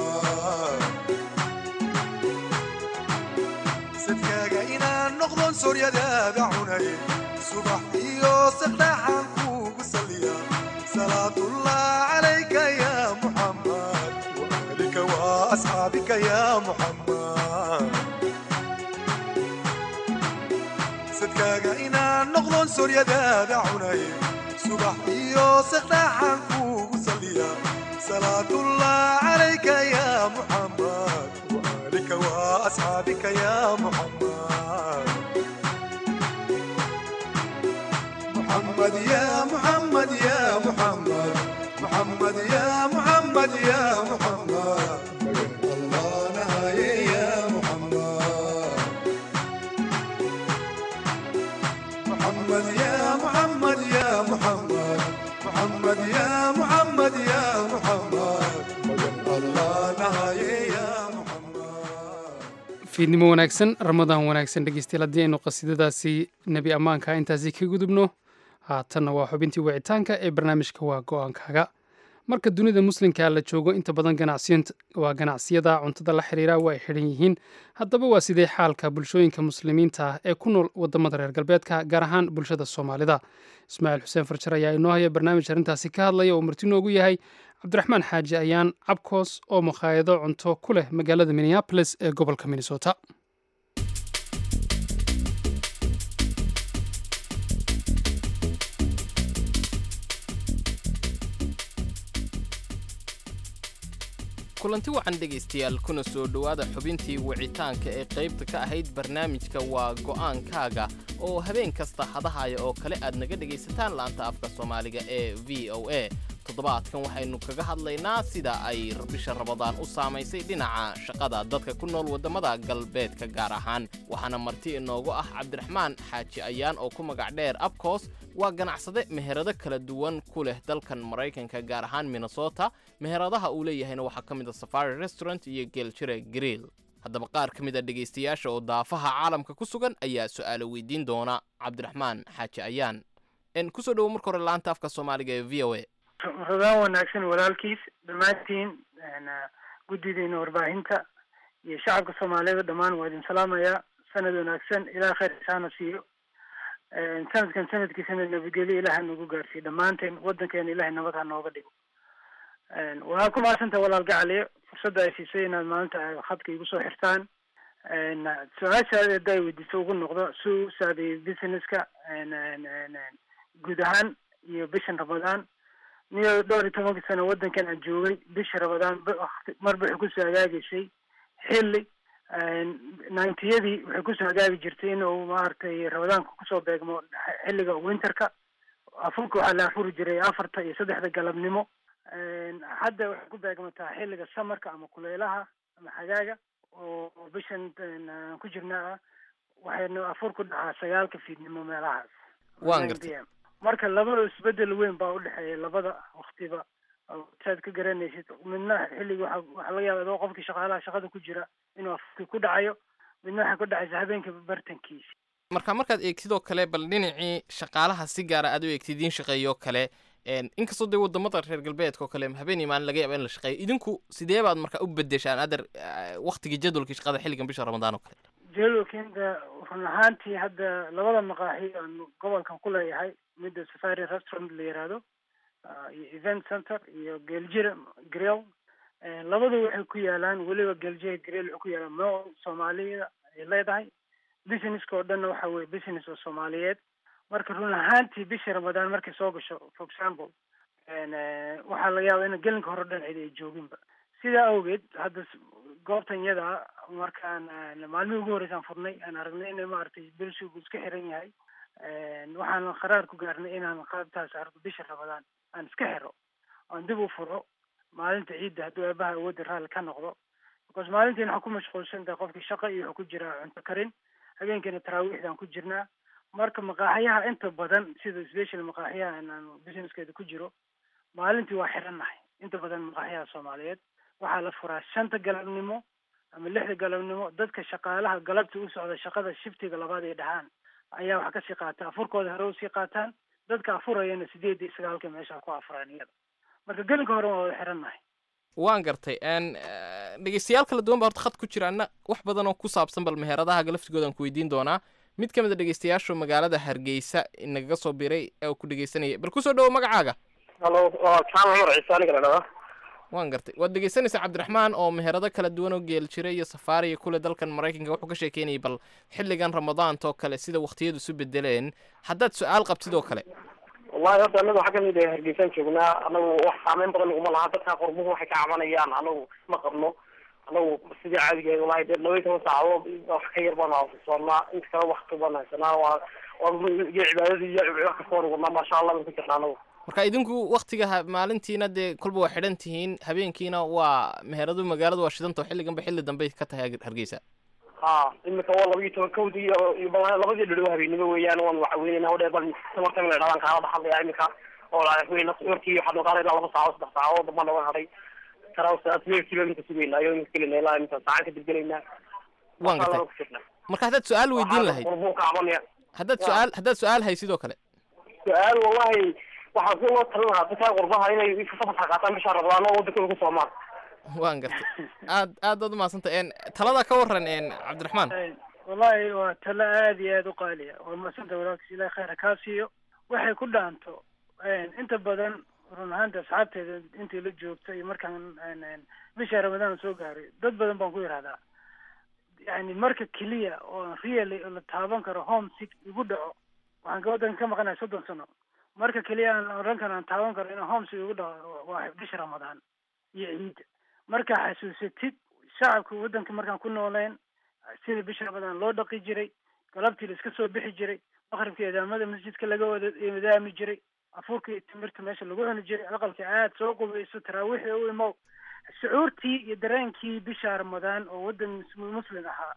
صدقاك إنا نغضن سوريا دابعوني صبح يوسف عنكوك سليا صلاة الله عليك يا محمد وأهلك وأصحابك يا محمد صدقاك إنا نغضن سوريا دابعوني صبح يوسف عنكوك سليا صلاة الله عليك يا محمد وآلك وأصحابك يا محمد محمد يا tahaye ya fiidnimo wanaagsan ramadaan wanaagsan dhegeystayaal haddii aynu qasiidadaasi nebi ammaanka intaasi ka gudubno haatanna waa xubintii wicitaanka ee barnaamijka waa go-aankaaga marka dunida muslimka la joogo inta badan ganacsiyada cuntada la xiriira waa ay xidhan yihiin haddaba waa sidee xaalka bulshooyinka muslimiinta ah ee ku nool wadamada reer galbeedka gaar ahaan bulshada soomaalida ismaaciil xuseen farjar ayaa inoo haya barnaamij arrintaasi ka hadlaya oo marti noogu yahay cabdiraxmaan xaaji ayaan cabkoos oo makhaayado cunto ku leh magaalada minneapolis ee gobolka minnesota kulanti wacan dhegaystayaal kuna soo dhowaada xubintii wicitaanka ee qaybta ka ahayd barnaamijka waa go'aankaaga oo habeen kasta hadahaya oo kale aad naga dhegaysataan laanta afka soomaaliga ee v o a toddobaadkan waxaynu kaga hadlaynaa sida ay bisha rabadaan u saamaysay dhinaca shaqada dadka ku nool waddamada galbeedka gaar ahaan waxaana marti inoogu ah cabdiraxmaan xaaji ayaan oo ku magac dheer abkoos waa ganacsade meherado kala duwan ku leh dalkan maraykanka gaar ahaan minnesota meheradaha uu leeyahayna waxaa ka mid a safari restaurant iyo geeljire grill haddaba qaar ka mid a dhegaystayaasha oo daafaha caalamka ku sugan ayaa su'aalo weydiin doona cabdiraxmaan xaaji ayaan kusoo dhowo marka hore laanta afka soomaaliga ee v o a rabaan wanaagsan walaalkiis dhammaantiin guddideena warbaahinta iyo shacabka soomaaliyeed dhammaan waa idin salaamayaa sanad wanaagsan ilaa khayr isaana siiyo sanadkan sanadkiisana nabadgelyo ilaah nagu gaarsiiyo dhammaanteen waddankeena ilahay nabad ha nooga dhigo waxaa ku mahadsanta walaal gacaliyo fursadda ay siisay inaad maalinta khadka igu soo xirtaan su-aashaada hadda ay weydiiso ugu noqdo suu saadeeyay businesska guud ahaan iyo bishan ramadaan niyo dhowr iyo tobankii sano waddankan aan joogay bisha ramadaan marba waxay kusoo hagaagaysay xilli ninetiyadii waxay kusoo hagaagi jirtay in uu maaragtay ramadaanka kusoo beegmo xilliga winterka afurka waxaa la afuri jiray 4 iyo 3 galabnimo hadda waxay ku beegmataa xilliga samarka ama kuleelaha ama xagaaga oo bishan ku jirnaa waxayna afur ku dhacaa 9 fiidnimo meelahaas waan gartay marka labada isbedel weyn baa u dhexeeya labada waqtiba saad ka garanaysid midna xilliga waxa laga yaabaa qofkii shaqaalaha shaqada ku jira inuu afurkii ku dhacayo midna waxa ku dhacaysa habeenka bartankiisa markaad eegtid oo kale bal dhinacii shaqaalaha si gaara aad u eegtid in shaqeeyo kale inkastoo dee wadamada reer galbeedka oo kale habeen maalin laga yaaba in la shaqeeyo idinku sidee baad marka u bedeshaan adar waqtigii jadwalkii shaqada xilligan bisha ramadaan oo kale jadwalkiinta run ahaantii hadda labada maqaaxi aan gobolkan ku leeyahay midda safari restaurant la yiraahdo iyo event center iyo geeljire grill labadu waxay ku yaalaan weliba geeljire grill wuxuu ku yaalaa meel Soomaalida ay leedahay businesska oo dhan waxa weeye business oo Soomaaliyeed marka run ahaantii bisha ramadaan markay soo gasho for example waxaa laga yaabaa in gelinka hore dhan cid ay jooginba sidaa awgeed hadda goobtan yada markaan maalmihii ugu horreysaan furnay aan aragnay in maaragtay bulshadu iska xiran yahay waxaan qaraar ku gaarnay inaan qaabtaas arko bisha ramadaan aan iska xiro aan dib u furo maalinta ciidda hadduu aabaha awoodda raalli ka noqdo because maalintiin waxaa ku mashquulsan tahay qofkii shaqo iyo wuxuu ku jiraa cunto karin habeenkiina taraawiixdaan ku jirnaa marka maqaaxiyaha inta badan sida special maqaaxiyaha aan businesskeeda ku jiro maalintii waa xirannahay inta badan maqaaxiyaha Soomaaliyeed waxaa la furaa 5 galabnimo ama 6 galabnimo dadka shaqaalaha galabta u socda shaqada shiftiga labaad ee dhaxaan ayaa wax ka sii qaata afurkooda hore u sii qaataan dadka afurayana 8 iyo 9 meesha ku afuraan iyada marka gelinka hore waa xirannahay waan gartay dhegeystayaal kala duwan baa horta khad ku jiraana wax badan oo ku saabsan bal meheradaha galaftigooda aan ku weydiin doonaa mid ka mid a dhegeystayaasha magaalada Hargeysa inaga soo biray ee ku dhegeysanaya bal ku soo dhawo magacaaga halo kaan Umar Ciisaani kala waan gartay waad dhegeysanaysaa cabdiraxmaan oo meherado kala duwan oo geeljire iyo safari kule dalkan Mareykanka wuxuu ka sheekeynayay bal xilligan ramadaanta oo kale sida waqtiyadu isu bedeleen haddaad su'aal qabtid oo kale wallahi hadda anagu waxa kamid ah Hargeysa joognaa anagu wax saameyn badan uma laha dadka qormuhu waxay ka cabanayaan anagu ma qabno anagu sidii caadiga ah wallahi dad 12 saacadood wax ka yar baan afsoonaa inta kale waqti baan haysanaa waa cibaadadii iyo wax ka soo rugna ma sha Allah ku jirnaano marka idinku waqtiga maalintiina dee kulba waa xidhan tihiin habeenkiina waa meheradu magaaladu waa shidanto xilligan ba xilli dambe ka tahay Hargeysa imika waa 12 kowdii iyo labadii dhadhow habeenimo weeyaan waan waxa weeyna oo dheebal samartan la dhalan kala dhaxlaya imika oo la weeyna markii waxa loo qaaday 2 saacadood 3 saacadood ma dhawan haday tarawsaad meel kilometer sugayna ayuu mid kale ilaa inta saacad kadib gelaynaa waan gartay marka haddaad su-aal weydiin lahayd haddaad su-aal hay sidoo kale su-aal wallahi waxaan ku loo talin lahaa dadka qurbaha inay fasaxa qaataan bisha Ramadaan oo waddanka ku soomaan waan gartay aad umahadsantahay talada ka waran cabdiraxmaan wallahi waa tala aad iyo aad u qaaliya waa maasanta walaakis ilaahay khayr ka siiyo waxay ku dhaanto inta badan run ahaanta asxaabteeda intii la joogtay markaan bisha Ramadaan soo gaaray dad badan baan ku yiraahdaa yani marka kaliya oo really la taaban karo homesick igu dhaco waxaan gawadan ka maqanahay 30 sano marka kaliya aan oran karaan taaban karo in homesick igu dhaco waa bisha Ramadaan iyo Ciid marka xasuusatid shacabka waddanka markaan ku nooleen sida bisha Ramadaan loo dhaqi jiray galabtii la iska soo bixi jiray maqribkii eedaamada masjidka laga wada imaami jiray afurkii timirta meesha lagu cuni jiray aqalka aad soo qubayso taraawiixda u imow shucuurtii iyo dareenkii bisha Ramadaan oo waddan muslim ahaa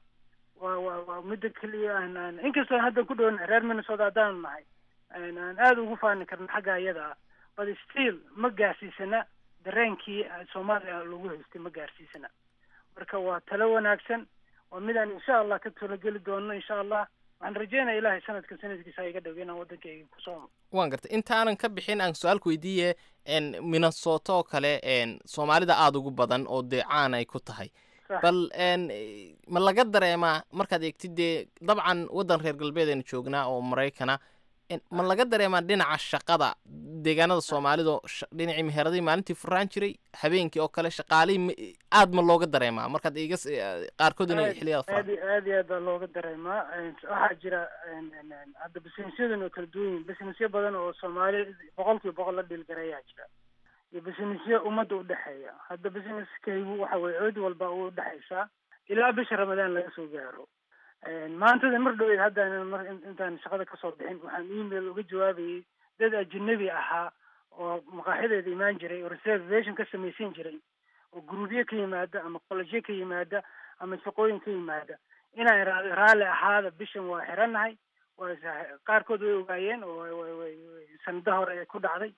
waa midda kaliya aan inkastoo hadda ku dhown reer Minnesota hadaan nahay aan aad ugu faani karno xagga iyada but still ma gaarsiisana dareenkii Soomaaliya lagu haystay ma gaarsiisana marka waa talo wanaagsan waa midaan insha Allah ka talageli doono insha Allah waxaan rajeynayaa ilaahay sanadkiisa iga dhaw inaan waddankayga ku soomo waan gartay intaanan ka bixin aan su-aal ku weydiiye Minnesota oo kale Soomaalida aad ugu badan oo caan ay ku tahay bal ma laga dareemaa markaad eegtid dee dabcan waddan reer galbeed aynu joognaa oo Maraykana ma laga dareemaa dhinaca shaqada deegaanada Soomaalidu dhinacii meheradii maalintii furaan jiray habeenkii oo kale shaqaalii aad ma looga dareemaa markaad iga qaarkood inay xiliyada furaan aad looga dareemaa waxaa jira hadda businessyaduna oo kala duwan businessyo badan oo Soomaali 100% la dhilgareeyaa jira iyo businessyo ummadda u dhaxeeya hadda businesskaygu waxa way cid walba u dhaxaysaa ilaa bisha Ramadaan laga soo gaaro maanta mar dhaweyd hadda intaan shaqada ka soo bixin waxaan email uga jawaabayay dad ajnabi ahaa oo maqaaxideeda imaan jiray oo reservation ka samaysan jiray oo groupyo ka yimaada ama college ka yimaada ama shaqooyin ka yimaada inaan raali ahaada bishan waa xiranahay waa qaarkood way ogaayeen oo sanada hore ku dhacday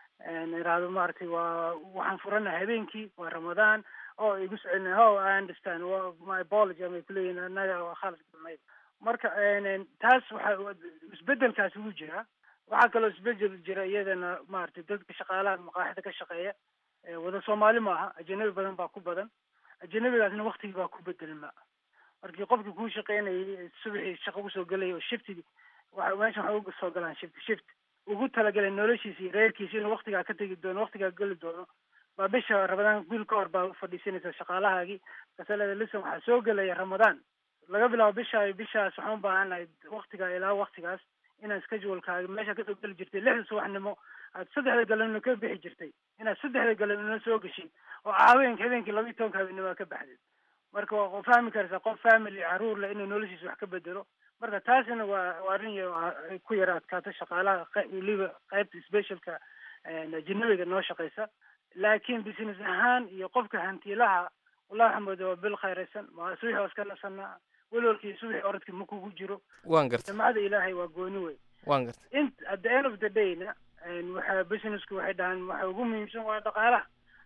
iraado maartay waxaan furanahay habeenkii waa Ramadaan oo igu socodna I understand my apology ama kuleeyna anaga waa khalad galnay marka taas waxa isbedelkaas ugu jira waxa kale isbedel jira iyadana maartay dadka shaqaalaha maqaaxida ka shaqeeya wada Soomaali ma aha ajnabi badan baa ku badan ajnabigaasna waqtiga baa ku bedelma markii qofkii ku shaqeynayay subaxii shaqo ku soo galay oo shifti waxa ugu soo galaan shift ugu talagalay noloshiisa iyo reerkiisa inuu waqtiga ka tagi doono waqtiga gali doono waa bisha Ramadaan bil ka hor baa fadhiisanaysa shaqaalahaagii kasalada lisan waxa soo galaya Ramadaan laga bilaabo bishaas waxaan u baahanahay waqtiga ilaa waqtigaas inaan schedule-kaaga meesha ka soo gali jirtay 6 subaxnimo aad 3 galabnimo ka bixi jirtay inaad 3 galabnimo soo gashay oo habeenkii 12 habeenimo ka baxday marka waa fahmi kartaa qof family caruur leh inuu noloshiisa wax ka bedelo marka taasina waa arin ku yaraad ka shaqaalaha waliba qaybta specialka ajnabiga noo shaqeysa laakiin business ahaan iyo qofka hantiilaha wallahi xamad waa bil khayraysan ma suuxi iska nasana walaalkii suuxi orodkii ma kugu jiro waan gartay jamacada ilaahay waa gooni way waan gartay at the end of the day waxa businessku waxay dhahan waxa ugu muhiimsan waa dhaqaalaha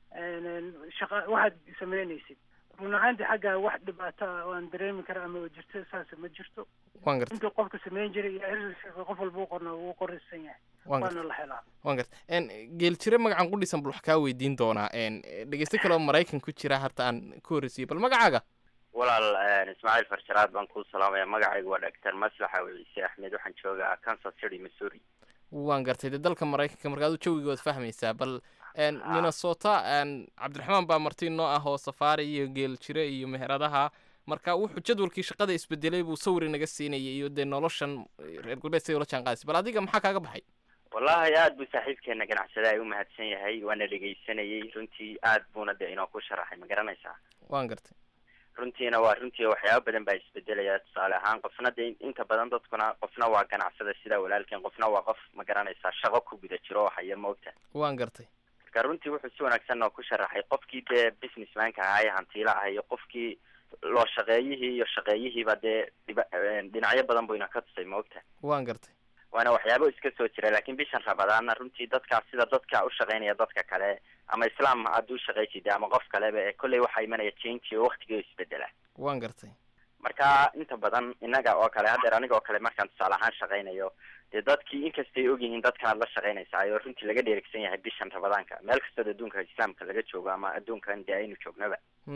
shaqa waxaad sameynaysid runaantii xagga wax dhibaato aan dareemi kara ama jirto saas ma jirto waan gartay inta qofka sameyn jiray iyo qof walba uu qoraysan yahay waana la helaa waan gartay geel jire magacan qudhisan bal wax ka weydiin doonaa dhageysto kale oo Mareykan ku jira harta aan ku horeysiyo bal magacaaga walaal Ismaaciil Farsharaad baan ku salaamaya magacaygu waa Dr. Maslaxa Ciise Axmed waxaan joogaa Kansas City Missouri waan gartay dalka Mareykanka markaad jawigood fahmaysaa bal Minnesota Cabdiraxmaan baa martiin noo ah oo safaari iyo geel jire iyo meheradaha marka wuxuu jadwalkii shaqada isbedelay buu sawir naga siinayay iyo de noloshan reer galbeed say ula jaanqaadis bal adiga maxaa kaaga baxay wallahi aad buu saaxiibkeena ganacsada ay u mahadsan yahay waana dhageysanayay runtii aad buuna de inoo ku sharaxay ma garanaysaa waan gartay runtiina waa runtii waxyaabo badan baa isbedelaya tusaale ahaan qofna de inta badan dadkuna qofna waa ganacsada sida walaalkeen qofna waa qof ma garanaysaa shaqo ku guda jiro haya moogta waan gartay marka runtii wuxuu si wanaagsan oo ku sharaxay qofkii dee businessmanka ahaa ee hantiila ahaa iyo qofkii loo shaqeeyihii iyo shaqeeyihiiba dee dhinacyo badan buu ina ka tusay moogta waan gartay waana waxyaabo iska soo jira laakiin bishan Ramadaanna runtii dadka sida dadka u shaqeynaya dadka kale ama islaam hadduu shaqaysid ama qof kaleba kolley waxaa imanaya change oo waqtiga isbedela waan gartay marka inta badan inaga oo kale haddeer aniga oo kale markaan tusaale ahaan shaqaynayo dee dadkii inkastay ogyihiin dadkaad la shaqaynaysaa oo runtii laga dheerigsan yahay bishan ramadaanka meel kastoo adduunka islaamka laga joogo ama adduunkan dee aynu joognaba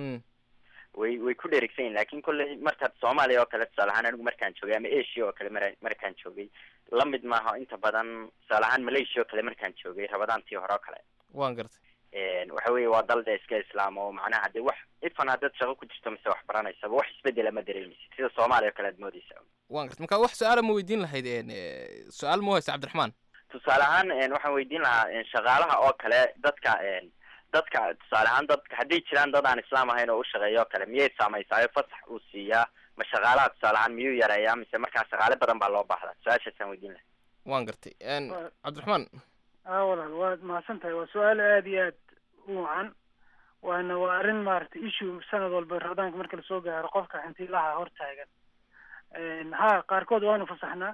way ku dheerigsan yihin lakin kolley markaad soomaaliya oo kale tusaale ahaan anigu markaan joogay ama asia oo kale markaan joogay lamid maaha inta badan tusaale ahaan malaysia oo kale markaan joogay ramadaantii hore oo kale waan gartay waxa weeye waa dal dee iska islaam oo macnaha dee wax ifan haddaad shaqo ku jirto mise wax baranaysaba wax isbedela ma dareemaysid sida soomaaliya oo kale aad moodeysa waan gartay marka wax su-aala ma weydiin lahayd su-aal ma haysa cabdiraxmaan tusaale ahaan waxaan weydiin lahaa shaqaalaha oo kale dadka tusaale ahaan dadka hadday jiraan dad aan islaam ahayn oo u shaqeeya oo kale miyay saameysaayo fasax uu siiyaa ma shaqaalaha tusaale ahaan miyuu yareeyaa mise markaa shaqaale badan baa loo baahdaa su-aashaasaan weydiin lahay waan gartay cabdiraxmaan walaal waad mahadsan tahay waa su-aal aada iyo aad u wacan waa arrin maaragtay issue sanad walba ramadaanka marka lasoo gaaro qofka hantiilaha hortaagan qaarkood waanu fasaxnaa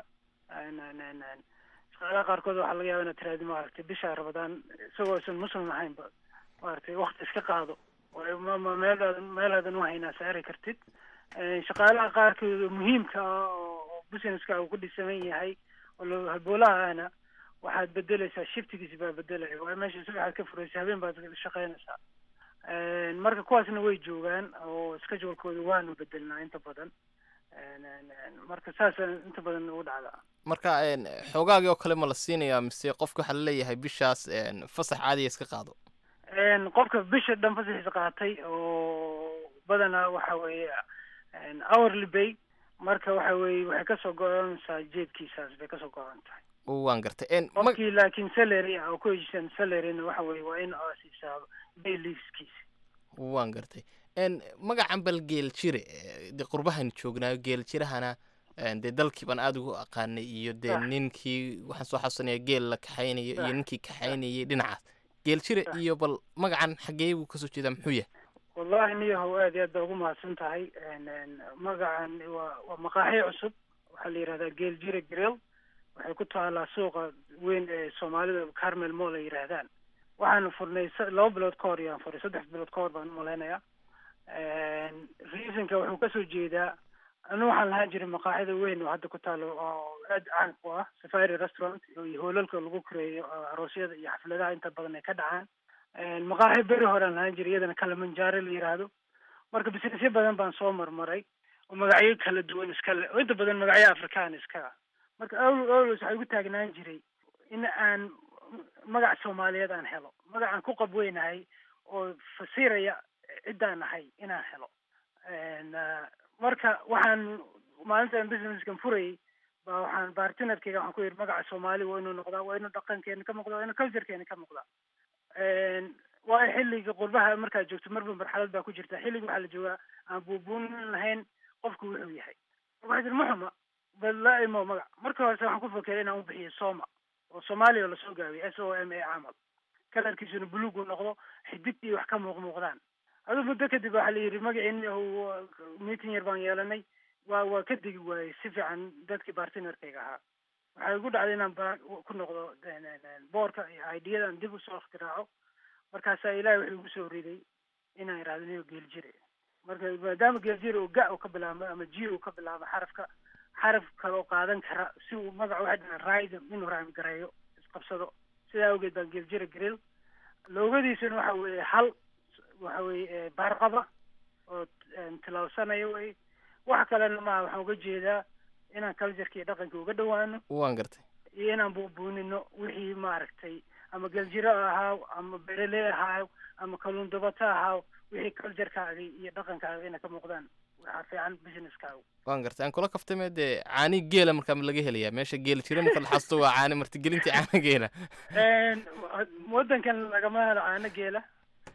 shaqaalaha qaarkood waxaa laga yaaba inaad tiraahdi maaragtay bisha ramadaan isagoo isan muslim ahaynba maaragtay wakti iska qaado meelaadan uhaynaa saari kartid shaqaalaha qaarkood muhiimka ah oo businesska uu ku dhisaman yahay oo halboolaha ahna waxaad bedeleysaa shiftigiisi baa bedelaya waa meesha subaxaad ka furaysa habeen baad shaqeynaysaa marka kuwaasna way joogaan oo schedulekooda waanu bedelnaa inta badan marka saasa inta badan ugu dhacdaa marka xoogaagii oo kale ma la siinayaa mise qofka waxaa laleeyahay bishaas fasax caadiya iska qaado qofka bisha dhan fasaxiisa qaatay oo badanaa waxa weeye hourly bay marka waxa weeye waxay kasoo go-onaysaa jeedkiisaas bay kasoo go-on tahay waan gartay qofkii laakiin salary oo ku heshiisan salaryna waxa weeye waa in oo siisaa bay leaveskiisa waan gartay magacan bal geel jire dee qurbahan joognaayo geel jirahana dee dalkii baan aada ugu aqaanay iyo dee ninkii waxaan soo xasuusanaya geel la kaxaynayo iyo ninkii kaxaynayay dhinacaas geel jire iyo bal magacan xagee buu kasoo jeedaa muxuu yahay wallahi niyahow aad iyo aad baa ugu mahadsan tahay magacan waa maqaaxi cusub waxaa la yihahdaa geel jire grill waxay ku taalaa suuqa weyn ee soomaalida carmel mall ay yidhaahdaan waxaanu furnay 2 bilood ka hor yaan furay 3 bilood ka hor baan umalaynayaa reasonka wuxuu kasoo jeedaa anu waxaan lahaan jiray maqaaxida weyn oo hadda ku taalo oo aad caan ku ah safari restaurant iyo hoolalka lagu koreeyo aroosyada iyo xafladaha inta badan ay ka dhacaan maqaaxi beri horean lahaan jiray iyadana kalamanjaro la yiraahdo marka businessyo badan baan soo marmaray oo magacyo kala duwan iska le oo inta badan magacyo afrikaan iska marka always waxay ugu taagnaan jiray in aan magac soomaaliyeed aan helo magacaan ku qabweynahay oo fasiraya ciddaan nahay inaan helo marka waxaan maalintaan businesskan furayay ba waxaan bartnerkeyga waxaan ku yidhi magaca soomaali waa inuu noqdaa waa inuu dhaqankeena ka muuqdaa waa inuu culturekeena ka muuqdaa waayo xilliga qurbaha markaad joogto marba marxalad baa ku jirta xilliga waxaa la joogaa aan buubuunin lahayn qofku wuxuu yahay waxaa jir muxuma bal laa imo magac marka horese waxaan ku fakeray inaan u bixiyo soma oo soomaaliya oo lasoo gaabiyay SOMA camal kalarkiisuna buluug uu noqdo xidigtii wax ka muuqmuuqdaan aduu muddo kadib waxaa la yidhi magaciini meeting yar baan yeelanay waa ka degi waayey si fiican dadkii bartnerkayga ahaa waxay igu dhacday inaan ku noqdo boorka iyo ideadan dib usoo iktiraaco markaasaa ilahay wuxuu igu soo riday inaan idhahdo niyo geel jire marka maadaama geel jire uu ga uu ka bilaabo ama g uu ka bilaabo xaraf kale oo qaadan kara si uu magaca waxa dhahan rhythm inuu raami gareeyo isqabsado sidaa awgeed baan geel jire grill loogadiisuna waxa weeye waxa weeye baarqaba oo tilaabsanaya wey wax kalena maaha waxaan uga jeedaa inaan cultureka iyo dhaqanka uga dhawaano waan gartay iyo inaan buubuunino wixii maaragtay ama geljiro ahaaw ama berele ahaaw ama kalluun dabato ahaaw wixii culturekaaga iyo dhaqankaaga inay ka muuqdaan waxaa fiican businesskaaga waan gartay aan kula kaftame dee caani geela markaa ma laga helayaa meesha geel jira marka la xasto waa caani martigelintii caana geela waddankan lagama helo caano geela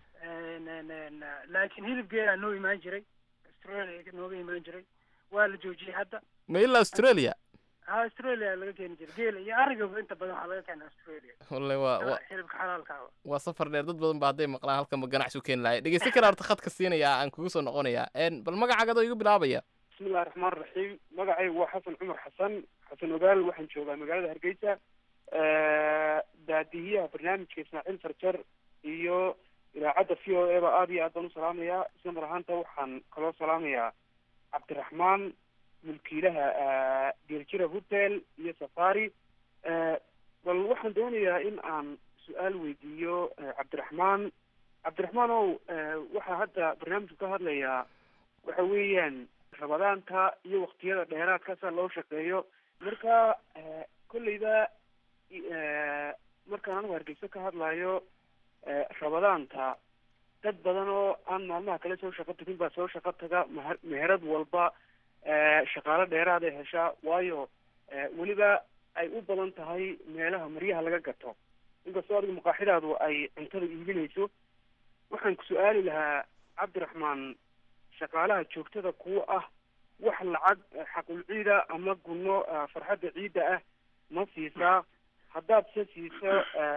laakiin hilib geela noo imaan jiray australia nooga imaan jiray waa la joojiyey hadda ma ilaa australia australia laga keeni jiray geela iyo arigaba inta badan waxaa laga keena australia wallahi waa hilibka xalaalkaaba waa safar dheer dad badan ba hadday maqlaan halkanba ganacsi u keeni lahay dhegeysan karaa horta khadka siinayaa aan kugu soo noqonayaa bal magacaaga adoo igu bilaabaya bismillahi raxmaan raxiim magacaygu waa xasan cumar xasan ogaal waxaan joogaa magaalada hargeysa daadihiyaha barnaamijka ismaaciil farjar iyo idaacadda v o a ba aada iyo aad baan u salaamayaa. isla mar ahaanta waxaan kaloo salaamayaa cabdiraxmaan mulkiilaha geeljira hotel iyo safari. bal waxaan doonayaa in aan su-aal weydiiyo cabdiraxmaan. cabdiraxmaan ow, waxaa hadda barnaamijku ka hadlayaa waxa weeyaan rabadaanta iyo waktiyada dheeraadkaasaa loo shaqeeyo. marka kolleyda markaan anigu hargeysa ka hadlayo rabadaanta dad badan oo aan maalmaha kale soo shaqo tagin baa soo shaqo taga. meherad walba shaqaalo dheeraada heshaa, waayo weliba ay u badan tahay meelaha maryaha laga gato. inkastoo adiga maqaaxidaadu ay cuntada iibinayso, waxaan ku su-aali lahaa cabdiraxmaan, shaqaalaha joogtada kuwa ah wax lacag xaqul ciida ama gunno farxadda ciidda ah ma siisaa? haddaad se siiso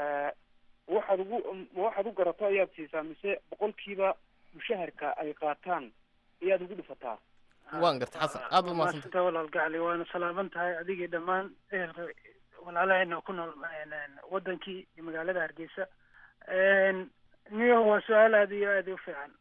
waxaad u garato ayaad siisaa, mise boqolkiiba mushaharka ay qaataan ayaad ugu dhufataa? waan garta xasan, aad u maasanta walaal gacli, waana salaaman tahay adigii dhammaan ehelka walaalaheena ku nool wadankii iyo magaalada Hargeysa. niyo waa su-aal aad iyo aad u fiican.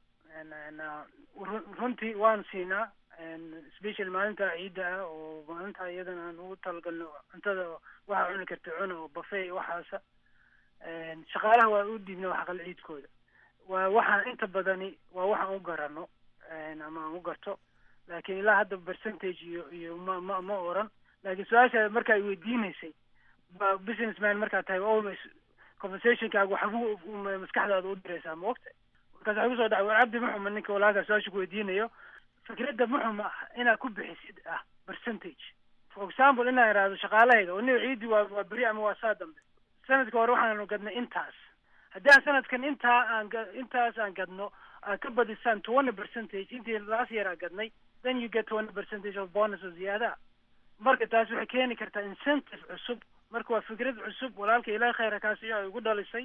runtii waan siinaa special maalinta ciidda ah oo maalinta iyadana aan ugu talagalno cuntada waxa cuni karta cuna oo buffet waxaasa. shaqaalaha waa u diibna xaqal ciidkooda. waa waxaan inta badani waa waxaan u garano ama aan u garto, laakiin ilaa hadda percentage iyo ma oran. laakiin su-aasha marka ay weydiinaysay businessman markaa tahay always conversationkaaga waxbuu maskaxdaada u diraysaa ma ogta. markaas waxay kusoo dhacay war cabdi muxuma ninka walaalkaa su-aasha ku weydiinayo fikradda muxuma inaad ku bixisid percentage. for example inaan iraahdo shaqaalahayga oo nin ciidi waa beri ama waa saa dambe, sanadka hore waxaanu gadnay intaas. haddii aan sanadkan intaas aan gadno aad ka badisaan 20% intii last year aan gadnay, then you get 20% of bonus oo ziyaada. marka taas waxay keeni kartaa incentive cusub. marka waa fikrad cusub walaalka ilaahay khayra kaasi ay ugu dhalisay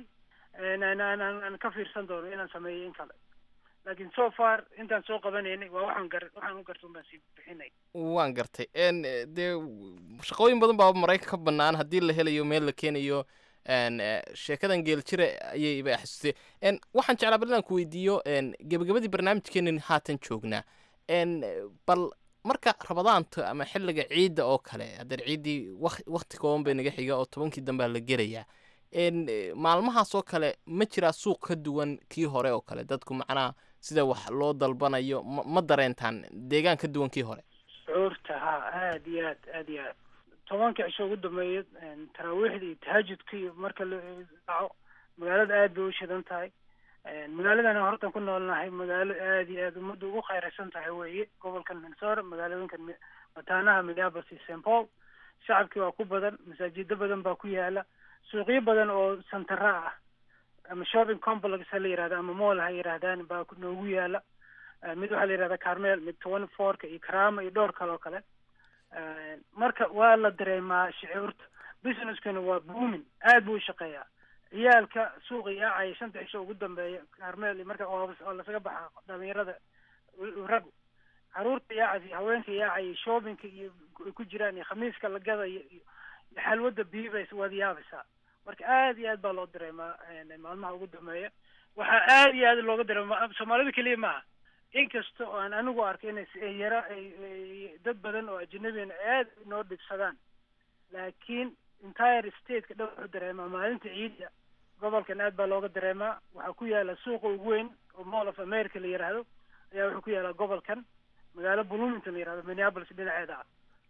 aan ka fiirsan doono inaan sameeyo in kale. laakiin so far intaan soo qabanaynay waa waxaan u garto baan sii bixinay. waan gartay dee shaqooyin badan baa Mareykanka ka bannaan haddii la helayo meel la keenayo. sheekadan geeljire ayay iba xasuustay. waxaan jeclaa bal inaan ku weydiiyo gabagabadii barnaamijkeenan haatan joognaa. bal marka rabadaanta ama xilliga ciidda oo kale, haddii ciiddii waqti kooban bay naga xiga oo 10kii dambe la gelayaa, maalmahaas oo kale ma jiraa suuq ka duwan kii hore oo kale? dadku macnaha sida wax loo dalbanayo ma dareentaan deegaan ka duwan kii hore? shucuurta aad iyo aad 10 cisho ugu dambeeyay taraawiixda iyo tahajudkii marka la dhaco magaalada aad bay u shidan tahay. magaaladan hortan ku noolnahay magaalo aad iyo aad ummadda ugu khayraysan tahay weeye, gobolkan Minnesota, magaalooyinkan mataanaha Minneapolis iyo St. Paul. shacabkii waa ku badan, masaajido badan baa ku yaala, suuqyo badan oo santara ah ama shopping complex la yiraahdo ama mall ha yiraahdaan baa noogu yaala. mid waxaa la yirahdaa Carmel, mid 24ka iyo Karama iyo dhowr kale oo kale. marka waa la dareemaa shucuurta. businesskana waa booming, aad buu u shaqeeyaa. ciyaalka suuqa yaacaya 5 cisho ugu dambeeya Carmel marka oo lasaga baxa dhalinyarada rag caruurta yaacay, haweenka yaacay, shoppingka iyo ku jiraan iyo khamiiska la gadayo iyo xalwada biibays wadiyaabaysa. marka aad iyo aad baa loo dareemaa maalmaha ugu dambeeya. waxaa aad iyo aad looga dareemaa Soomaalida kaliya maaha, inkastoo aan anigu arkay inay yara dad badan oo ajnabi aad noo dhibsadaan, laakiin entire state-ka dhan wuxuu dareemaa maalinta ciidda. gobolkan aad baa looga dareemaa. waxaa ku yaala suuqa ugu weyn oo Mall of America la yiraahdo ayaa wuxuu ku yaala gobolkan, magaalo Bloomington la yiraahdo, Minneapolis dhinaceeda.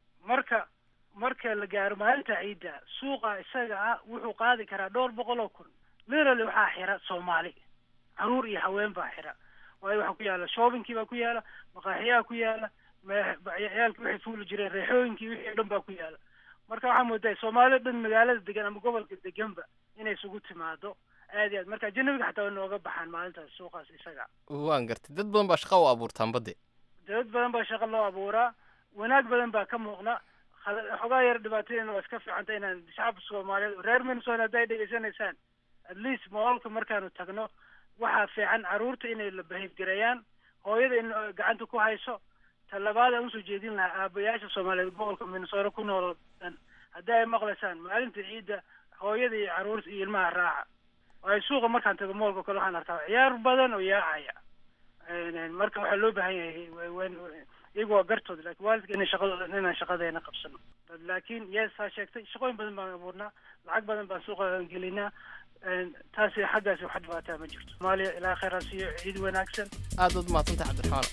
marka la gaaro maalinta ciidda, suuqa isaga wuxuu qaadi karaa dhowr boqol oo kun. literally waxaa xira Soomaali, caruur iyo haween baa xira. waayo waxaa ku yaala shoppingkii baa ku yaala, maqaaxiyaha ku yaala, ciyaalkii waxay fuuli jireen reexooyinkii wixii dhan baa ku yaala. marka waxaa moodaa Soomaali dhan magaalada degan ama gobolka deganba inay isugu timaado aad iyo aad. marka ajnabiga xataa nooga baxaan maalintaas suuqaas isaga. waan gartay, dad badan baa shaqo u abuurtaan bade. dad badan baa shaqo loo abuuraa, wanaag badan baa ka muuqna. xogaa yar dhibaatooyin waa iska fiicanta inaan shacabka Soomaaliyeed reer Minnesota hadday dhegeysanaysaan at least maalka markaanu tagno waxaa fiican caruurta inay la bahaygareeyaan, hooyada in gacanta ku hayso. talabaad aan usoo jeedin lahaa aabayaasha Soomaaliyeed gobolka Minnesota ku nool haddii ay maqlaysaan maalinta ciidda hooyada iyo caruurta iyo ilmaha raaca waayo suuqa markaan tago moolka kale waxaan arkaa ciyaar badan oo yaacaya marka waxaa loo baahan yahay iyagu waa gartooda laakiin waalidka inaan shaqadeena qabsano laakiin yeesaa sheegtay shaqooyin badan baan abuurnaa lacag badan baan suuqa gelinaa taasi xaggaasi wax dhibaataa ma jirto soomaaliya ilaa khayr ha siiyo ciid wanaagsan aad uad mahadsantahay cabdiraxmaan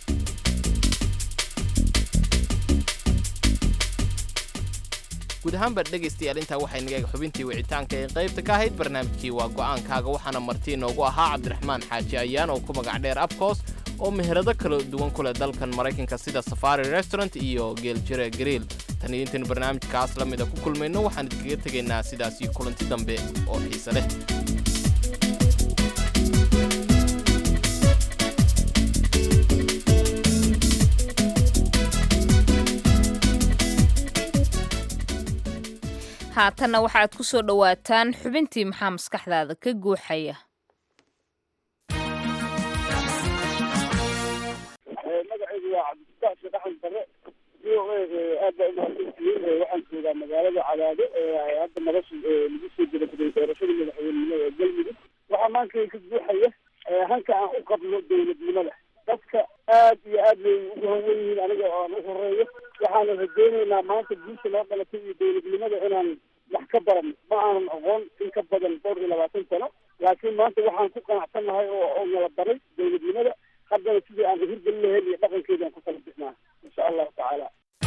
guud ahaanba dhegaystayaal intaa waxay naga xubintii wicitaanka ee qaybta ka ahayd barnaamijkii waa go'aankaaga waxaana marti inoogu ahaa cabdiraxmaan xaaji ayaan oo ku magac dheer abcoos oo meherado kala duwan ku leh dalkan maraykanka sida safari restaurant iyo geeljire griil tan iyo intaynu barnaamijkaas la mida ku kulmayno waxaan idinkaga tegaynaa sidaas iyo kulanti dambe oo xiise leh haatanna waxaad ku soo dhowaataan xubintii maxaa maskaxdaada ka guuxaya magacaygu waa cabdifataax sheekh axmed bare v o a aad baa umahadsantihiin waxaan joogaa magaalada cadaado ee hadda nolosha lagu soo gelabaday doorashada madaxweynenimada ee galmudug waxaa maankay ka guuxaya hanka aan u qabno dowladnimada dadka aad iyo aad bay ugu hawan yihiin aniga oo aan u horeeyo waxaana rajaynaynaa maanta guusha loo dhalatay iyo dowladnimada inaan wax ka barano ma aanan aqoon in ka badan 24 sano laakiin maanta waxaan ku qanacsannahay oo nala baray dowladnimada haddana sidii aan hirgelin lahayn iyo dhaqankeedaan ku kala bixnaa insha allahu tacaala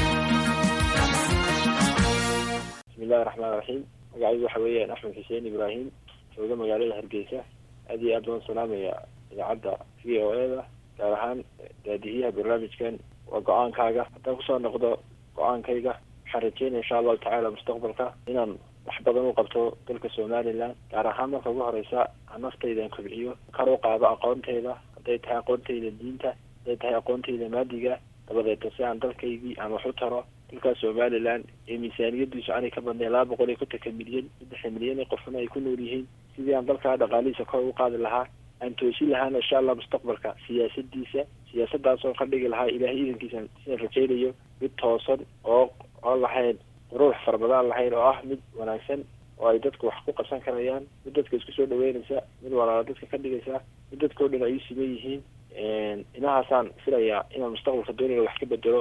bismillahi raxmaan raxiim magacaygu waxa weeyaan axmed xuseen ibraahim jooga magaalada hargeysa aad iyo aad baan salaamaya idaacadda v o a da gaar ahaan daadihiyaha barnaamijkan waa go-aankaaga haddaan kusoo noqdo go-aankayga waxaan rajeynaya insha allahu tacaala mustaqbalka inaan wax badan u qabto dalka somaliland gaar ahaan marka ugu horeysa naftaydan kobciyo kar u qaado aqoonteyda hadday tahay aqoonteyda diinta hadday tahay aqoonteyda maadiga dabadeeta si aan dalkaygii aan wax u taro dalka somaliland ee miisaaniyadiisu aanay ka badnayn 250 milyan 3 milyan ee qofna ay ku nool yihiin sidii aan dalkaa dhaqaalihiisa kor u qaadi lahaa aan toosin lahaana insha allah mustaqbalka siyaasadaas oo ka dhigi lahaa ilaahay idankiisa sidaan rajaynayo mid toosan oo lahayn quruux fara badan lahayn oo ah mid wanaagsan oo ay dadku wax ku qabsan karayaan mid dadka isku soo dhaweynaysa mid walaala dadka ka dhigaysa mid dadkao dhan ay u siman yihiin inahaasaan filayaa inaan mustaqbalka doonaya wax ka bedelo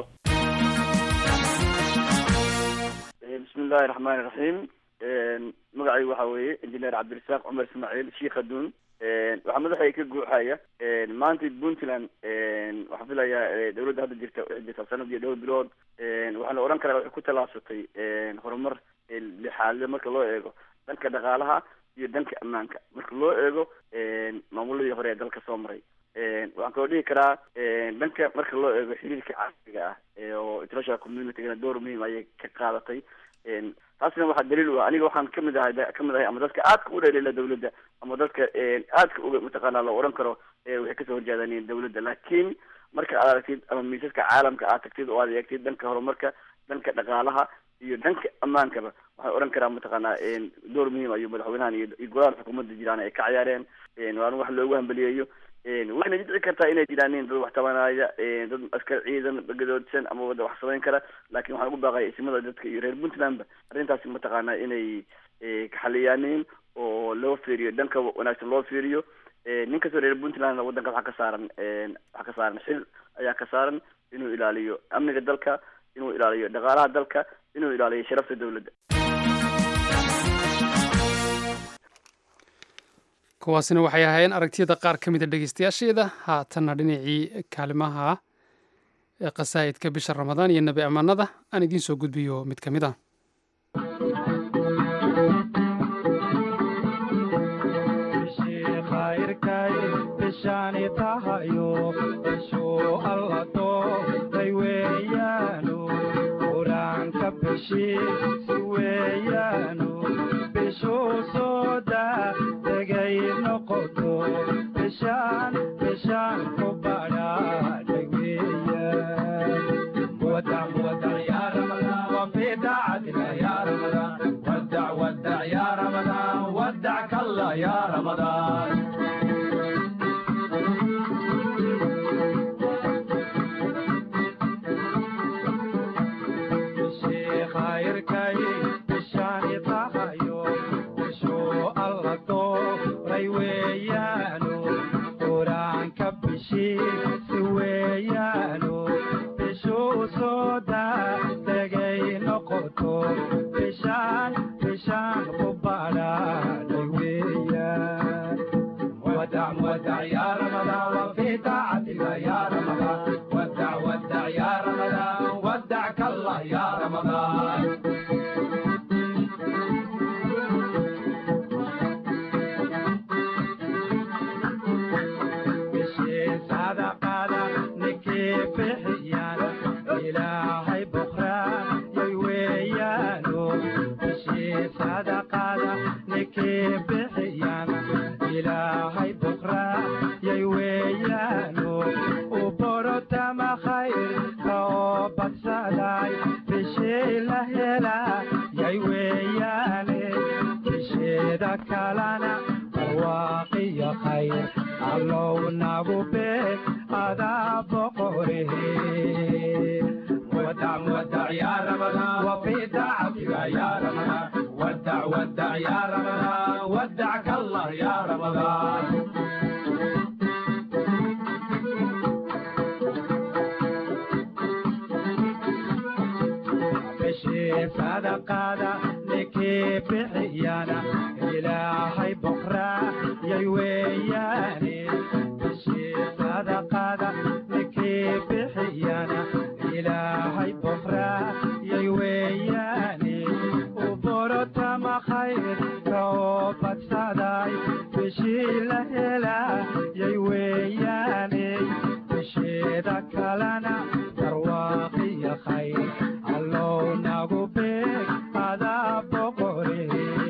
bismillahi raxmaani raxiim magacaygu waxa weeye injineer cabdirasaaq cumar ismaaciil sheikh aduun waxaa madaxay ka guuxaya maanta puntland waxaa filayaa dawladda hadda jirta sanad iyo dhowr bilood waxaana odhan karaa waxay ku tallaabsatay horumar lixaadle marka loo eego dhanka dhaqaalaha iyo dhanka ammaanka marka loo eego maamuladii hore ee dalka soo maray waxaan kaloo dhihi karaa dhanka marka loo eego xiriirka caalamiga ah oo international communitygana door muhiim ayay ka qaadatay taasina waxaa daliil u ah aniga waxaan kamid ahay ama dadka aadka u dheereela dawladda ama dadka aadka uga mataqaanaa loo odhan karo waxay kasoo horjeedaan dawladda laakiin marka aad aragtid ama miisaska caalamka aad tagtid oo aad eegtid dhanka horumarka dhanka dhaqaalaha iyo dhanka ammaankaba waxaan odhan karaa mataqaanaa door muhiim ayuu madaxweynahan iyo golaha xukuumadda jiraan ay ka ciyaareen waana wax loogu hambaliyeeyo wayna dhici kartaa inay jiraan dad wax tabanaya dad askar ciidan gadoodsan ama wada wax samayn kara laakiin waxaan ugu baaqaya isimada dadka iyo reer puntlandba arrintaasi mataqaanaa inay kaxaliyaaneen oo loo fiiriyo dhanka wanaagsan loo fiiriyo nin kastoo reer puntlandna wadanka waxaa ka saaran xil ayaa ka saaran inuu ilaaliyo amniga dalka inuu ilaaliyo dhaqaalaha dalka inuu ilaaliyo sharafta dawladda kuwaasina waxay ahaayeen aragtiyada qaar ka mida dhegeystayaasheeda haatanna dhinacii kaalimaha ee qasaa'idka bisha ramadaan iyo nebi ammaanada aan idiin soo gudbiyo mid ka mid ah Way badsaday bishii la helaa yay weeyaane bisheeda kalana barwaaqiyo khayr allow nagu beeg adaa boqorehe ودع ودع يا رمضان وفي دعتك يا رمضان ودع ودع يا رمضان ودعك الله يا رمضان بشي صدقة لكي بحيانا إلهي بكرة يا وياني بشي صدقة لكي بحيانا إلهي بكرة يا وياني وبرتا ما خير توبت صداي بشي لهلا يا وياني بشي ذكرنا درواقي يا خير الله نغو بك هذا بقري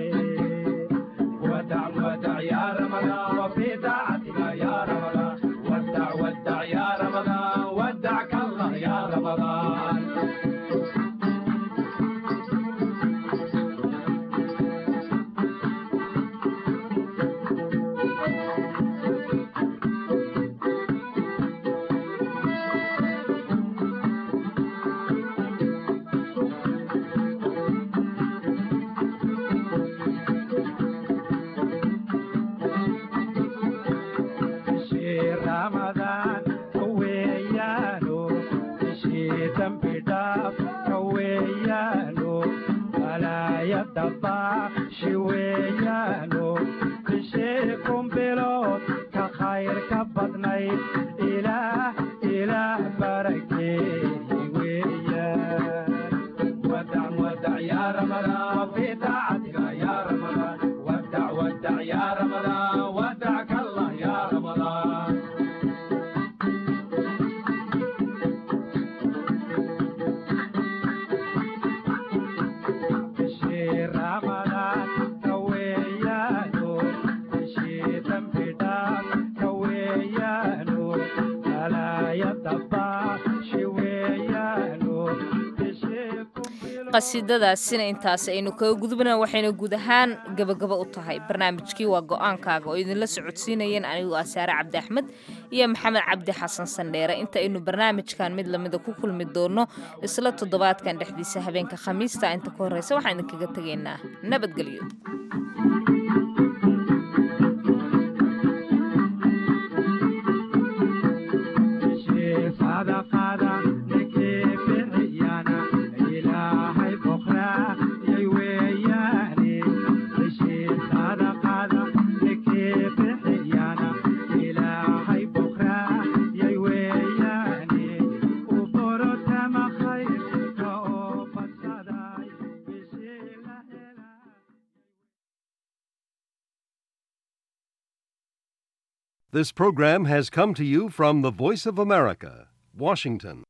ودع ودع يا رمضان وفي دعتك يا رمضان ودع ودع يا رمضان ودعك الله يا رمضان رمضان كويانو بشي ذنبي داف كويانو ولا يدبا شويانو بشي قنبلوت كخير كبدني إله بركي ويان ودع ودع يا رمضان في طاعتك يا رمضان ودع ودع يا رمضان ودعك الله يا رمضان رمضان كويانو بشي ذنبي داف كويانو ألا يطبع شويانو qasiidadaasina intaas aynu kaga gudubna waxayna guud ahaan gabagaba u tahay barnaamijkii waa go'aankaaga oo idinla socodsiinayeen anigu asaare cabdi axmed iyo maxamed cabdi xasan sandheere inta aynu barnaamijkan mid lamida ku kulmi doono isla toddobaadkan dhexdiisa habeenka khamiista inta ka horreysa waxaan idinkaga tegaynaa nabadgelyo This program has come to you from the Voice of America, Washington.